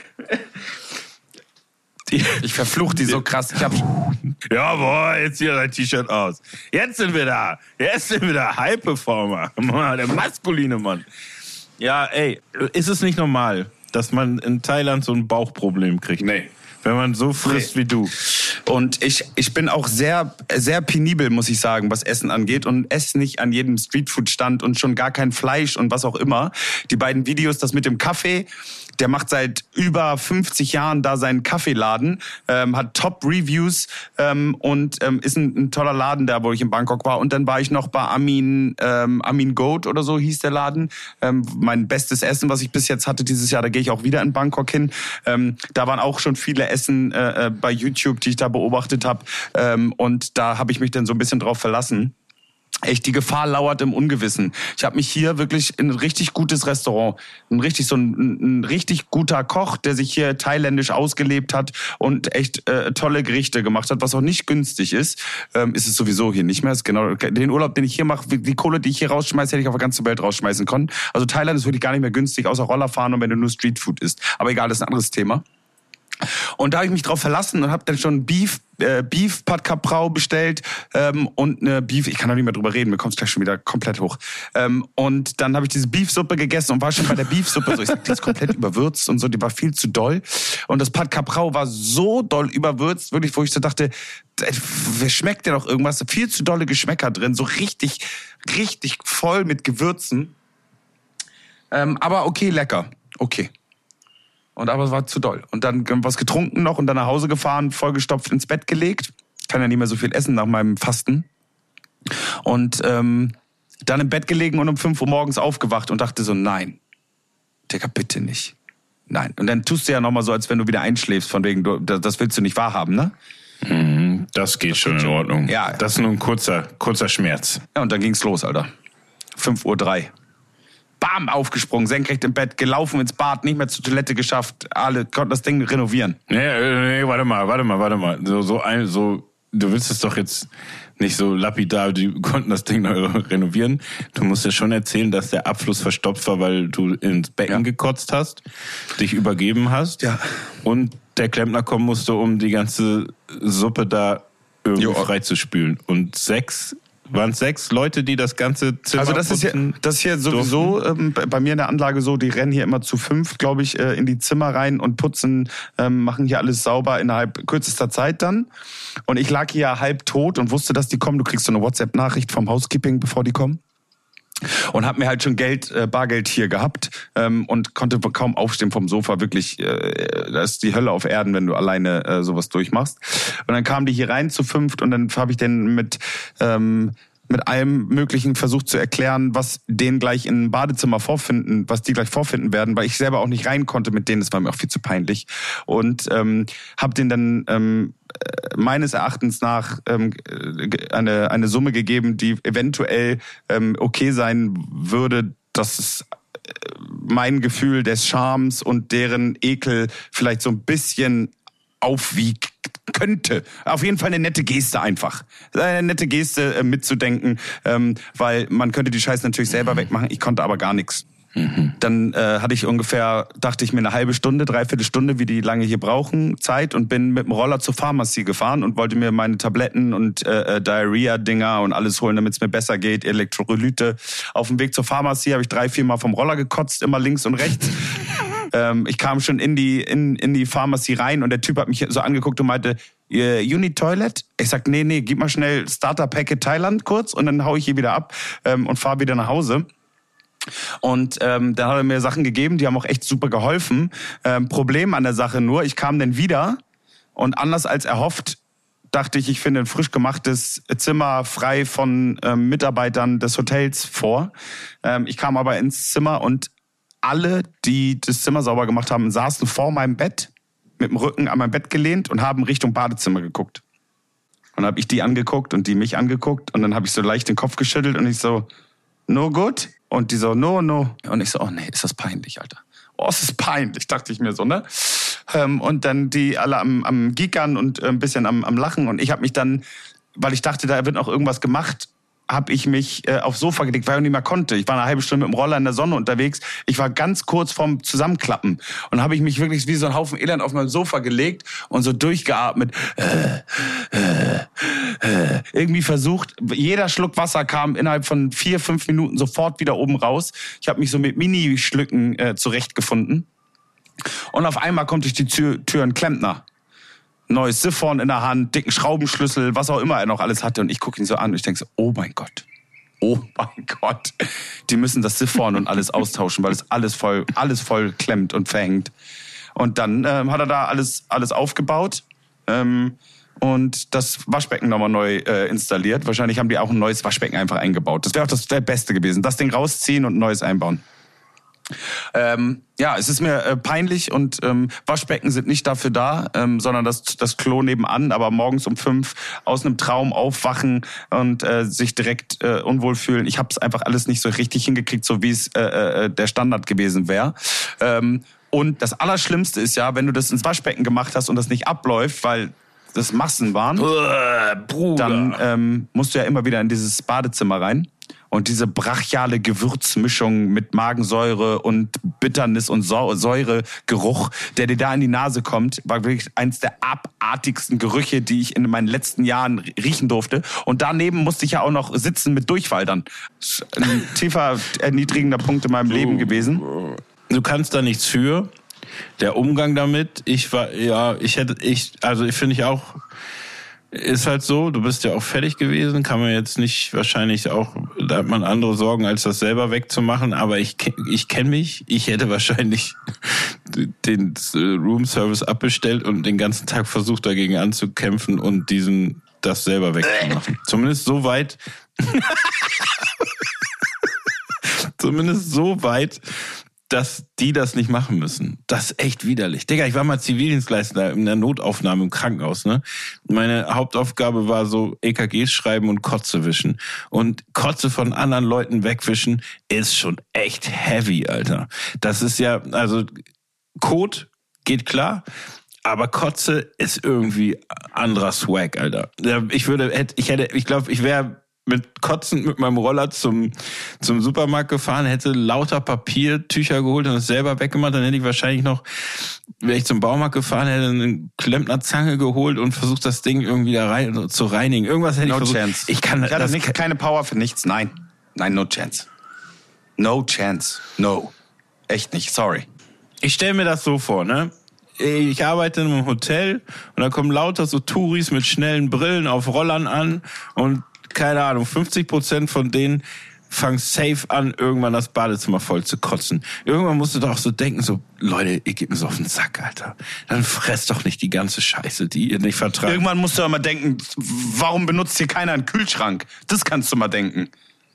Ich verfluch die so krass. Ich hab Jawohl, jetzt zieht er sein T-Shirt aus. Jetzt sind wir da. Jetzt sind wir da. High-Performer. Der maskuline Mann. Ja, ey, ist es nicht normal, dass man in Thailand so ein Bauchproblem kriegt? Nee. Wenn man so frisst Nee. wie du. Und ich, ich bin auch sehr, sehr penibel, muss ich sagen, was Essen angeht und esse nicht an jedem Streetfood-Stand und schon gar kein Fleisch und was auch immer. Die beiden Videos, das mit dem Kaffee, der macht seit über fünfzig Jahren da seinen Kaffeeladen, ähm, hat Top-Reviews ähm, und ähm, ist ein, ein toller Laden da, wo ich in Bangkok war. Und dann war ich noch bei Amin, ähm, Amin Goat oder so hieß der Laden. Ähm, mein bestes Essen, was ich bis jetzt hatte dieses Jahr, da gehe ich auch wieder in Bangkok hin. Ähm, da waren auch schon viele Essen äh, bei YouTube, die ich da beobachtet habe. Ähm, und da habe ich mich dann so ein bisschen drauf verlassen. Echt, die Gefahr lauert im Ungewissen. Ich habe mich hier wirklich in ein richtig gutes Restaurant, ein richtig so ein, ein richtig guter Koch, der sich hier thailändisch ausgelebt hat und echt äh, tolle Gerichte gemacht hat, was auch nicht günstig ist, ähm, ist es sowieso hier nicht mehr. Ist genau den Urlaub, den ich hier mache, die Kohle, die ich hier rausschmeiße, hätte ich auf der ganzen Welt rausschmeißen können. Also Thailand ist wirklich gar nicht mehr günstig, außer Rollerfahren und wenn du nur Streetfood isst. Aber egal, das ist ein anderes Thema. Und da habe ich mich drauf verlassen und habe dann schon Beef, äh, Beef Pad Kaprau bestellt ähm, und eine Beef, ich kann doch nicht mehr drüber reden, mir kommt es gleich schon wieder komplett hoch. Ähm, und dann habe ich diese Beefsuppe gegessen und war schon bei der Beefsuppe so, ich sag, die ist komplett überwürzt und so, die war viel zu doll. Und das Pad Kaprau war so doll überwürzt, wirklich, wo ich so dachte, wer schmeckt denn noch irgendwas? Viel zu dolle Geschmäcker drin, so richtig, richtig voll mit Gewürzen. Ähm, aber okay, lecker, okay. Und aber es war zu doll. Und dann was getrunken noch und dann nach Hause gefahren, vollgestopft ins Bett gelegt. Kann ja nicht mehr so viel essen nach meinem Fasten. Und ähm, dann im Bett gelegen und um fünf Uhr morgens aufgewacht und dachte so, nein, Digga, bitte nicht. Nein. Und dann tust du ja nochmal so, als wenn du wieder einschläfst, von wegen, du, das willst du nicht wahrhaben, ne? Mhm, das geht das schon in Ordnung. Ja. Das ist nur ein kurzer, kurzer Schmerz. Ja, und dann ging's los, Alter. fünf Uhr drei. Bam, aufgesprungen, senkrecht im Bett, gelaufen ins Bad, nicht mehr zur Toilette geschafft. Alle konnten das Ding renovieren. Nee, nee, warte mal, warte mal, warte mal. So, so ein, so, du willst es doch jetzt nicht so lapidar, die konnten das Ding renovieren. Du musst ja schon erzählen, dass der Abfluss verstopft war, weil du ins Becken ja. gekotzt hast, dich übergeben hast. Ja. Und der Klempner kommen musste, um die ganze Suppe da irgendwie jo. freizuspülen. Und sechs Waren es sechs Leute, die das ganze Zimmer Also das ist, hier, das ist hier sowieso ähm, bei mir in der Anlage so, die rennen hier immer zu fünf, glaube ich, äh, in die Zimmer rein und putzen, ähm, machen hier alles sauber innerhalb kürzester Zeit dann. Und ich lag hier halb tot und wusste, dass die kommen. Du kriegst so eine WhatsApp-Nachricht vom Housekeeping, bevor die kommen. Und hab mir halt schon Geld, äh, Bargeld hier gehabt ähm, und konnte kaum aufstehen vom Sofa. Wirklich, äh, das ist die Hölle auf Erden, wenn du alleine äh, sowas durchmachst. Und dann kamen die hier rein zu fünft und dann habe ich den mit ähm, mit allem Möglichen versucht zu erklären, was denen gleich im Badezimmer vorfinden, was die gleich vorfinden werden, weil ich selber auch nicht rein konnte mit denen. Das war mir auch viel zu peinlich. Und ähm, habe denen dann ähm, meines Erachtens nach ähm, eine eine Summe gegeben, die eventuell ähm, okay sein würde, dass es mein Gefühl des Charmes und deren Ekel vielleicht so ein bisschen aufwiegt könnte. Auf jeden Fall eine nette Geste einfach. Eine nette Geste äh, mitzudenken, ähm, weil man könnte die Scheiße natürlich selber wegmachen, ich konnte aber gar nichts. Mhm. Dann äh, hatte ich ungefähr, dachte ich mir, eine halbe Stunde, dreiviertel Stunde, wie die lange hier brauchen, Zeit und bin mit dem Roller zur Pharmacie gefahren und wollte mir meine Tabletten und äh, Diarrhea-Dinger und alles holen, damit es mir besser geht, Elektrolyte. Auf dem Weg zur Pharmacie habe ich drei, vier Mal vom Roller gekotzt, immer links und rechts. ähm, ich kam schon in die in in die Pharmacie rein und der Typ hat mich so angeguckt und meinte, you need toilet? Ich sag, nee, nee, gib mal schnell Starter Packet Thailand kurz und dann hau ich hier wieder ab ähm, und fahre wieder nach Hause. Und ähm, dann hat er mir Sachen gegeben, die haben auch echt super geholfen. Ähm, Problem an der Sache nur, ich kam dann wieder und anders als erhofft, dachte ich, ich finde ein frisch gemachtes Zimmer frei von ähm, Mitarbeitern des Hotels vor. Ähm, ich kam aber ins Zimmer und alle, die das Zimmer sauber gemacht haben, saßen vor meinem Bett mit dem Rücken an mein Bett gelehnt und haben Richtung Badezimmer geguckt. Und dann habe ich die angeguckt und die mich angeguckt und dann habe ich so leicht den Kopf geschüttelt und ich so, no good? Und die so, no, no. Und ich so, oh nee, ist das peinlich, Alter. Oh, es ist peinlich, dachte ich mir so, ne? Ähm, und dann die alle am, am Geekern und ein bisschen am, am Lachen. Und ich habe mich dann, weil ich dachte, da wird noch irgendwas gemacht, habe ich mich äh, aufs Sofa gelegt, weil ich nicht mehr konnte. Ich war eine halbe Stunde mit dem Roller in der Sonne unterwegs. Ich war ganz kurz vorm Zusammenklappen. Und habe ich mich wirklich wie so ein Haufen Elend auf meinem Sofa gelegt und so durchgeatmet. Äh, äh, äh, irgendwie versucht. Jeder Schluck Wasser kam innerhalb von vier, fünf Minuten sofort wieder oben raus. Ich habe mich so mit Mini-Schlücken äh, zurechtgefunden. Und auf einmal kommt durch die Tür, Tür ein Klempner. Neues Siphon in der Hand, dicken Schraubenschlüssel, was auch immer er noch alles hatte. Und ich gucke ihn so an und ich denke so, oh mein Gott, oh mein Gott. Die müssen das Siphon und alles austauschen, weil es alles voll, alles voll klemmt und verhängt. Und dann ähm, hat er da alles, alles aufgebaut ähm, und das Waschbecken nochmal neu äh, installiert. Wahrscheinlich haben die auch ein neues Waschbecken einfach eingebaut. Das wäre auch das der Beste gewesen. Das Ding rausziehen und ein neues einbauen. Ähm, ja, es ist mir äh, peinlich und ähm, Waschbecken sind nicht dafür da, ähm, sondern das, das Klo nebenan, aber morgens um fünf aus einem Traum aufwachen und äh, sich direkt äh, unwohl fühlen. Ich habe es einfach alles nicht so richtig hingekriegt, so wie es äh, äh, der Standard gewesen wäre. Ähm, und das Allerschlimmste ist ja, wenn du das ins Waschbecken gemacht hast und das nicht abläuft, weil das Massen waren, uh, Bruder. dann ähm, musst du ja immer wieder in dieses Badezimmer rein. Und diese brachiale Gewürzmischung mit Magensäure und Bitternis und Säuregeruch, der dir da in die Nase kommt, war wirklich eins der abartigsten Gerüche, die ich in meinen letzten Jahren riechen durfte. Und daneben musste ich ja auch noch sitzen mit Durchfall dann. Ein tiefer, erniedrigender Punkt in meinem oh. Leben gewesen. Du kannst da nichts für. Der Umgang damit, ich war, ja, ich hätte, ich, also ich finde ich auch, ist halt so, du bist ja auch fertig gewesen, kann man jetzt nicht wahrscheinlich auch, da hat man andere Sorgen, als das selber wegzumachen, aber ich, ich kenne mich, ich hätte wahrscheinlich den Roomservice abbestellt und den ganzen Tag versucht dagegen anzukämpfen und diesen, das selber wegzumachen. Zumindest so weit, zumindest so weit, dass die das nicht machen müssen. Das ist echt widerlich. Digga, ich war mal Zivildienstleister in der Notaufnahme im Krankenhaus, ne? Meine Hauptaufgabe war so E K Gs schreiben und Kotze wischen. Und Kotze von anderen Leuten wegwischen ist schon echt heavy, Alter. Das ist ja, also Kot geht klar, aber Kotze ist irgendwie anderer Swag, Alter. Ich würde, ich hätte, ich glaube, ich wäre mit kotzend mit meinem Roller zum, zum Supermarkt gefahren, hätte lauter Papiertücher geholt und das selber weggemacht, dann hätte ich wahrscheinlich noch, wäre ich zum Baumarkt gefahren, hätte eine Klempnerzange geholt und versucht, das Ding irgendwie da rein zu reinigen. Irgendwas hätte no ich versucht. Chance. Ich kann ich hatte das nicht, keine Power für nichts. Nein. Nein, no chance. No chance. No. Echt nicht. Sorry. Ich stelle mir das so vor, ne? Ich arbeite in einem Hotel und da kommen lauter so Touris mit schnellen Brillen auf Rollern an und keine Ahnung, fünfzig Prozent von denen fangen safe an, irgendwann das Badezimmer voll zu kotzen. Irgendwann musst du doch auch so denken, so, Leute, ihr gebt mir so auf den Sack, Alter. Dann fresst doch nicht die ganze Scheiße, die ihr nicht vertragt. Irgendwann musst du aber denken, warum benutzt hier keiner einen Kühlschrank? Das kannst du mal denken.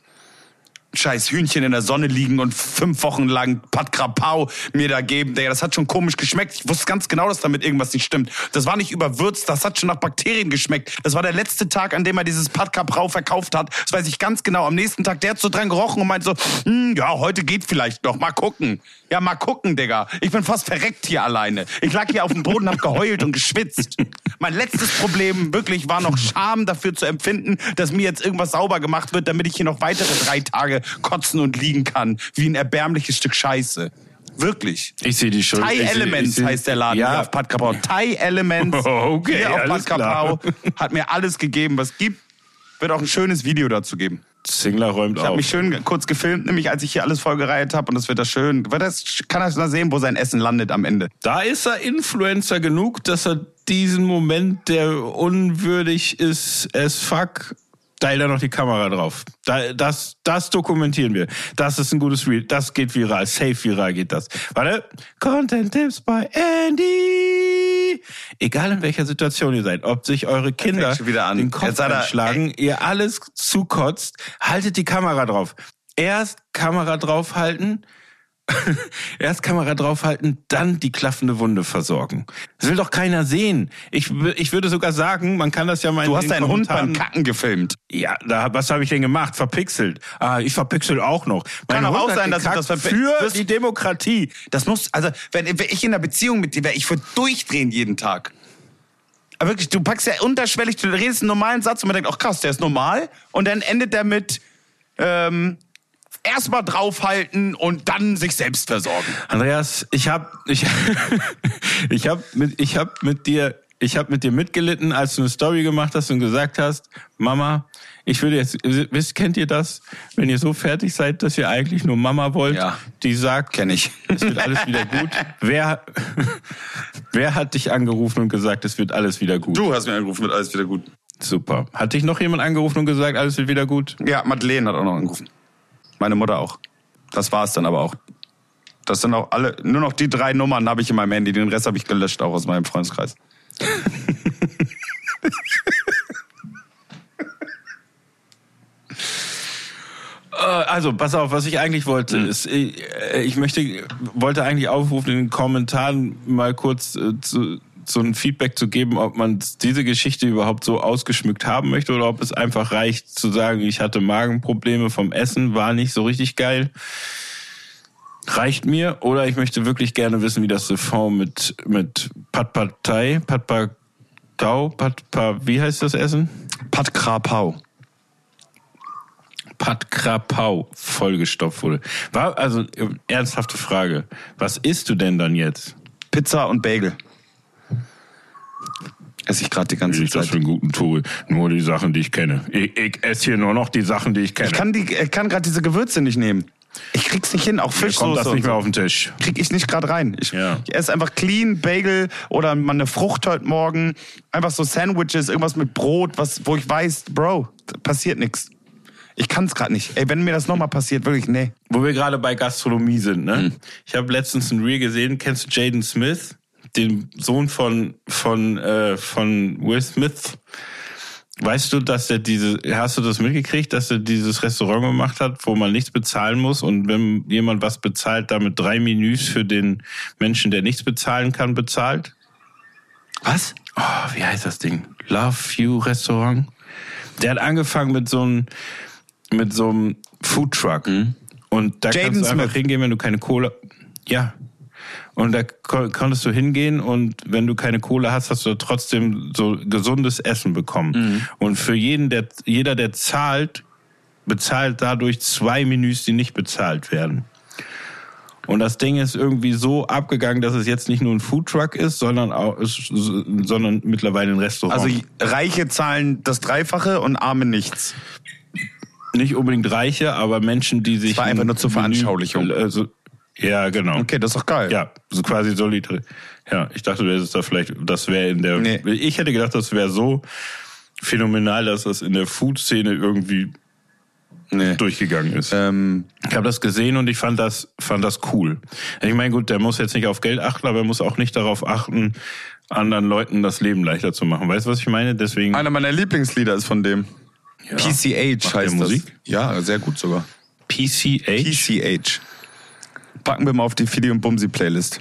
Scheiß Hühnchen in der Sonne liegen und fünf Wochen lang Pad Krapau mir da geben. Digga, das hat schon komisch geschmeckt. Ich wusste ganz genau, dass damit irgendwas nicht stimmt. Das war nicht überwürzt, das hat schon nach Bakterien geschmeckt. Das war der letzte Tag, an dem er dieses Pad Krapau verkauft hat. Das weiß ich ganz genau. Am nächsten Tag, der hat so dran gerochen und meint so, hm, ja, heute geht vielleicht noch. Mal gucken. Ja, mal gucken, Digga. Ich bin fast verreckt hier alleine. Ich lag hier auf dem Boden, hab geheult und geschwitzt. Mein letztes Problem wirklich war noch Scham dafür zu empfinden, dass mir jetzt irgendwas sauber gemacht wird, damit ich hier noch weitere drei Tage kotzen und liegen kann. Wie ein erbärmliches Stück Scheiße. Wirklich. Ich sehe die schon. Thai Elements seh, heißt der Laden ja. hier auf Pad Krapau. Thai Elements okay, hier auf Pad alles Krapau klar. hat mir alles gegeben, was gibt. Wird auch ein schönes Video dazu geben. Singler räumt Ich auf. habe mich schön kurz gefilmt, nämlich als ich hier alles vorgereiht habe und das wird da schön. Das kann er mal sehen, wo sein Essen landet am Ende. Da ist er Influencer genug, dass er diesen Moment, der unwürdig ist, as fuck, da hält er noch die Kamera drauf. Da, das, das dokumentieren wir. Das ist ein gutes Reel. Das geht viral. Safe viral geht das. Warte. Content-Tipps bei Andy. Egal in welcher Situation ihr seid, ob sich eure Kinder den Kopf einschlagen, ihr alles zukotzt, haltet die Kamera drauf. Erst Kamera draufhalten, erst Kamera draufhalten, dann die klaffende Wunde versorgen. Das will doch keiner sehen. Ich, ich würde sogar sagen, man kann das ja mal in Du hast den deinen Hund Kommentaren beim Kacken gefilmt. Ja, da, was habe ich denn gemacht? Verpixelt. Ah, ich verpixel auch noch. Kann Mein auch Hund sein, hat dass du gekackt das verpi- für wirst- die Demokratie. Das muss, also, wenn, wenn ich in einer Beziehung mit dir wäre, ich würde durchdrehen jeden Tag. Aber wirklich, du packst ja unterschwellig, du redest einen normalen Satz und man denkt, ach krass, der ist normal. Und dann endet der mit, ähm, erstmal draufhalten und dann sich selbst versorgen. Andreas, ich hab, ich, ich hab mit, ich hab mit dir, ich hab mit dir mitgelitten, als du eine Story gemacht hast und gesagt hast, Mama, ich würde jetzt, wisst, kennt ihr das? Wenn ihr so fertig seid, dass ihr eigentlich nur Mama wollt, Ja. die sagt, Kenn ich. es wird alles wieder gut. Wer, wer hat dich angerufen und gesagt, es wird alles wieder gut? Du hast mir angerufen, wird alles wieder gut. Super. Hat dich noch jemand angerufen und gesagt, alles wird wieder gut? Ja, Madeleine hat auch noch angerufen. Meine Mutter auch. Das war es dann aber auch. Das sind auch alle, nur noch die drei Nummern habe ich in meinem Handy, den Rest habe ich gelöscht, auch aus meinem Freundeskreis. Also, pass auf, was ich eigentlich wollte, ist, ich, ich möchte, wollte eigentlich aufrufen, in den Kommentaren mal kurz äh, zu, so ein Feedback zu geben, ob man diese Geschichte überhaupt so ausgeschmückt haben möchte oder ob es einfach reicht zu sagen, ich hatte Magenprobleme vom Essen, war nicht so richtig geil. Reicht mir, oder ich möchte wirklich gerne wissen, wie das Fond mit, mit Pad Pad Thai, Pad Pad Tau, Pad Pad, wie heißt das Essen? Pad Krapau. Pad Krapau vollgestopft wurde. War, also, ernsthafte Frage. Was isst du denn dann jetzt? Pizza und Bagel. Esse ich gerade die ganze Ich Zeit. das für einen guten Tool. Nur die Sachen, die ich kenne. Ich, ich esse hier nur noch die Sachen, die ich kenne. Ich kann, die, ich kann gerade diese Gewürze nicht nehmen. Ich krieg's nicht hin, auch Mir Fischsoße. kommt das nicht und mehr so. auf den Tisch. Krieg ich nicht gerade rein. Ich, Ja. ich esse einfach clean, Bagel oder mal eine Frucht heute Morgen. Einfach so Sandwiches, irgendwas mit Brot, was, wo ich weiß, Bro, da passiert nichts. Ich kann's gerade nicht. Ey, wenn mir das nochmal passiert, wirklich, nee. Wo wir gerade bei Gastronomie sind, ne? Hm. Ich habe letztens ein Reel gesehen. Kennst du Jaden Smith? Den Sohn von, von, äh, von Will Smith. Weißt du, dass er diese, hast du das mitgekriegt, dass er dieses Restaurant gemacht hat, wo man nichts bezahlen muss und wenn jemand was bezahlt, damit drei Menüs für den Menschen, der nichts bezahlen kann, bezahlt? Was? Oh, wie heißt das Ding? Love You Restaurant? Der hat angefangen mit so einem, mit so einem Foodtruck. Mhm. Und da Jaden kannst du einfach Smith. hingehen, wenn du keine Kohle, ja. Und da kon- konntest du hingehen und wenn du keine Kohle hast, hast du trotzdem so gesundes Essen bekommen. Mhm. Und für jeden, der, jeder, der zahlt, bezahlt dadurch zwei Menüs, die nicht bezahlt werden. Und das Ding ist irgendwie so abgegangen, dass es jetzt nicht nur ein Foodtruck ist, sondern auch, sondern mittlerweile ein Restaurant. Also Reiche zahlen das Dreifache und Arme nichts. Nicht unbedingt Reiche, aber Menschen, die sich... Das war einfach nur zur Veranschaulichung. Also, ja, genau. Okay, das ist doch geil. Ja, so quasi solidar. Ja, ich dachte, das ist da vielleicht, das wäre in der... Nee. Ich hätte gedacht, das wäre so phänomenal, dass das in der Food-Szene irgendwie nee. durchgegangen ist. Ähm, ich habe das gesehen und ich fand das, fand das cool. Ich meine, gut, der muss jetzt nicht auf Geld achten, aber er muss auch nicht darauf achten, anderen Leuten das Leben leichter zu machen. Weißt du, was ich meine? Deswegen. Einer meiner Lieblingslieder ist von dem. Ja. P C H Macht heißt der das. Musik? Ja, sehr gut sogar. P C H? P C H. Packen wir mal auf die Fidi und Bumsi Playlist.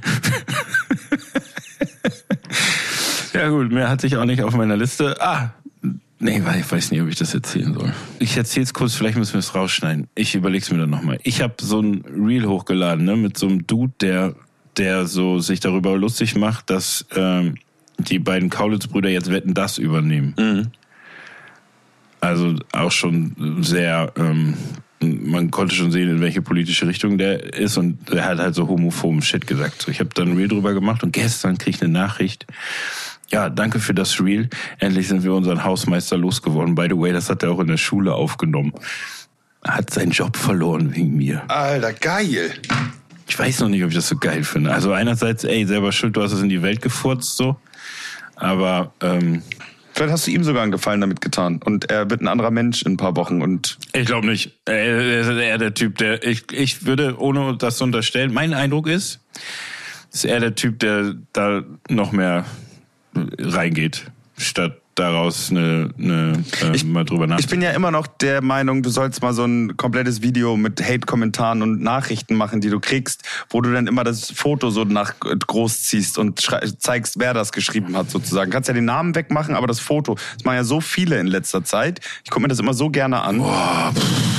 Ja gut, mehr hatte ich auch nicht auf meiner Liste. Ah, nee, ich weiß nicht, ob ich das erzählen soll. Ich erzähl's kurz, vielleicht müssen wir es rausschneiden. Ich überleg's mir dann nochmal. Ich habe so ein Reel hochgeladen, ne, mit so einem Dude, der, der so sich darüber lustig macht, dass ähm, die beiden Kaulitz-Brüder jetzt Wetten, das übernehmen. Mhm. Also auch schon sehr, ähm, man konnte schon sehen, in welche politische Richtung der ist und er hat halt so homophoben Shit gesagt. So, ich habe da ein Reel drüber gemacht und gestern krieg ich eine Nachricht. Ja, danke für das Reel. Endlich sind wir unseren Hausmeister losgeworden. By the way, das hat er auch in der Schule aufgenommen. Er hat seinen Job verloren wegen mir. Alter, geil. Ich weiß noch nicht, ob ich das so geil finde. Also einerseits, ey, selber schuld, du hast es in die Welt gefurzt, so. Aber, ähm... Vielleicht hast du ihm sogar einen Gefallen damit getan. Und er wird ein anderer Mensch in ein paar Wochen. Und ich glaube nicht. Er ist eher der Typ, der... Ich, ich würde, ohne das zu unterstellen, mein Eindruck ist, ist er der Typ, der da noch mehr reingeht, statt daraus eine, eine äh, ich, mal drüber nachdenken. Ich bin ja immer noch der Meinung, du sollst mal so ein komplettes Video mit Hate-Kommentaren und Nachrichten machen, die du kriegst, wo du dann immer das Foto so nach groß ziehst und zeigst, wer das geschrieben hat sozusagen. Kannst ja den Namen wegmachen, aber das Foto, das machen ja so viele in letzter Zeit. Ich gucke mir das immer so gerne an. Boah,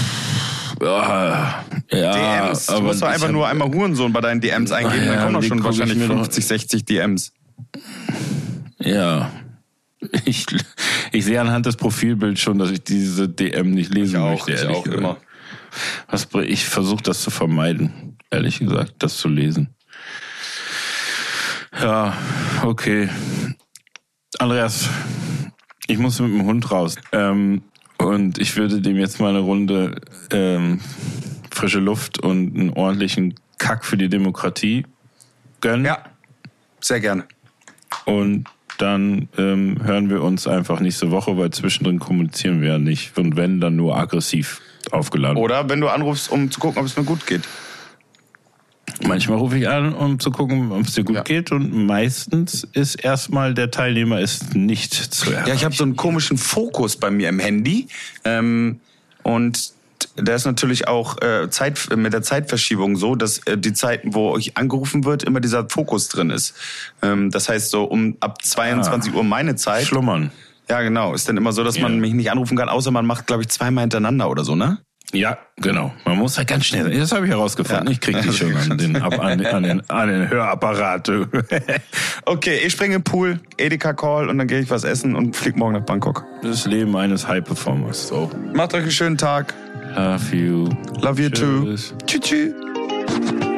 ja, D Ms. Du musst doch einfach hab, nur einmal Hurensohn bei deinen D Ms eingeben, ja, dann kommen doch schon wahrscheinlich fünfzig, sechzig D Ms. Ja, ich, ich sehe anhand des Profilbilds schon, dass ich diese D M nicht lesen ich auch, möchte. Ich auch immer. Was, ich versuche das zu vermeiden, ehrlich gesagt, das zu lesen. Ja, okay. Andreas, ich muss mit dem Hund raus. Ähm, und ich würde dem jetzt mal eine Runde ähm, frische Luft und einen ordentlichen Kack für die Demokratie gönnen. Ja, sehr gerne. Und dann ähm, hören wir uns einfach nächste Woche, weil zwischendrin kommunizieren wir ja nicht. Und wenn, dann nur aggressiv aufgeladen. Oder wenn du anrufst, um zu gucken, ob es mir gut geht. Manchmal rufe ich an, um zu gucken, ob es dir gut ja. geht. Und meistens ist erstmal der Teilnehmer ist nicht zu erreichen. Ja, ich habe so einen komischen Fokus bei mir im Handy. Ähm, und da ist natürlich auch äh, Zeit, mit der Zeitverschiebung so, dass äh, die Zeiten, wo euch angerufen wird, immer dieser Fokus drin ist. Ähm, das heißt so um ab zweiundzwanzig ah, Uhr meine Zeit. Schlummern. Ja, genau. Ist dann immer so, dass ja. man mich nicht anrufen kann, außer man macht, glaube ich, zweimal hintereinander oder so, ne? Ja, genau. Man muss halt ganz schnell sein. Das habe ich herausgefunden. Ja. Ich krieg die schon an den, ab, an, an, den, an den Hörapparat. Okay, ich springe im Pool, Edeka Call und dann gehe ich was essen und fliege morgen nach Bangkok. Das Leben eines High-Performers. So. Macht euch einen schönen Tag. Love you. Love you Tschüss. too. Tschüss. Tschüss.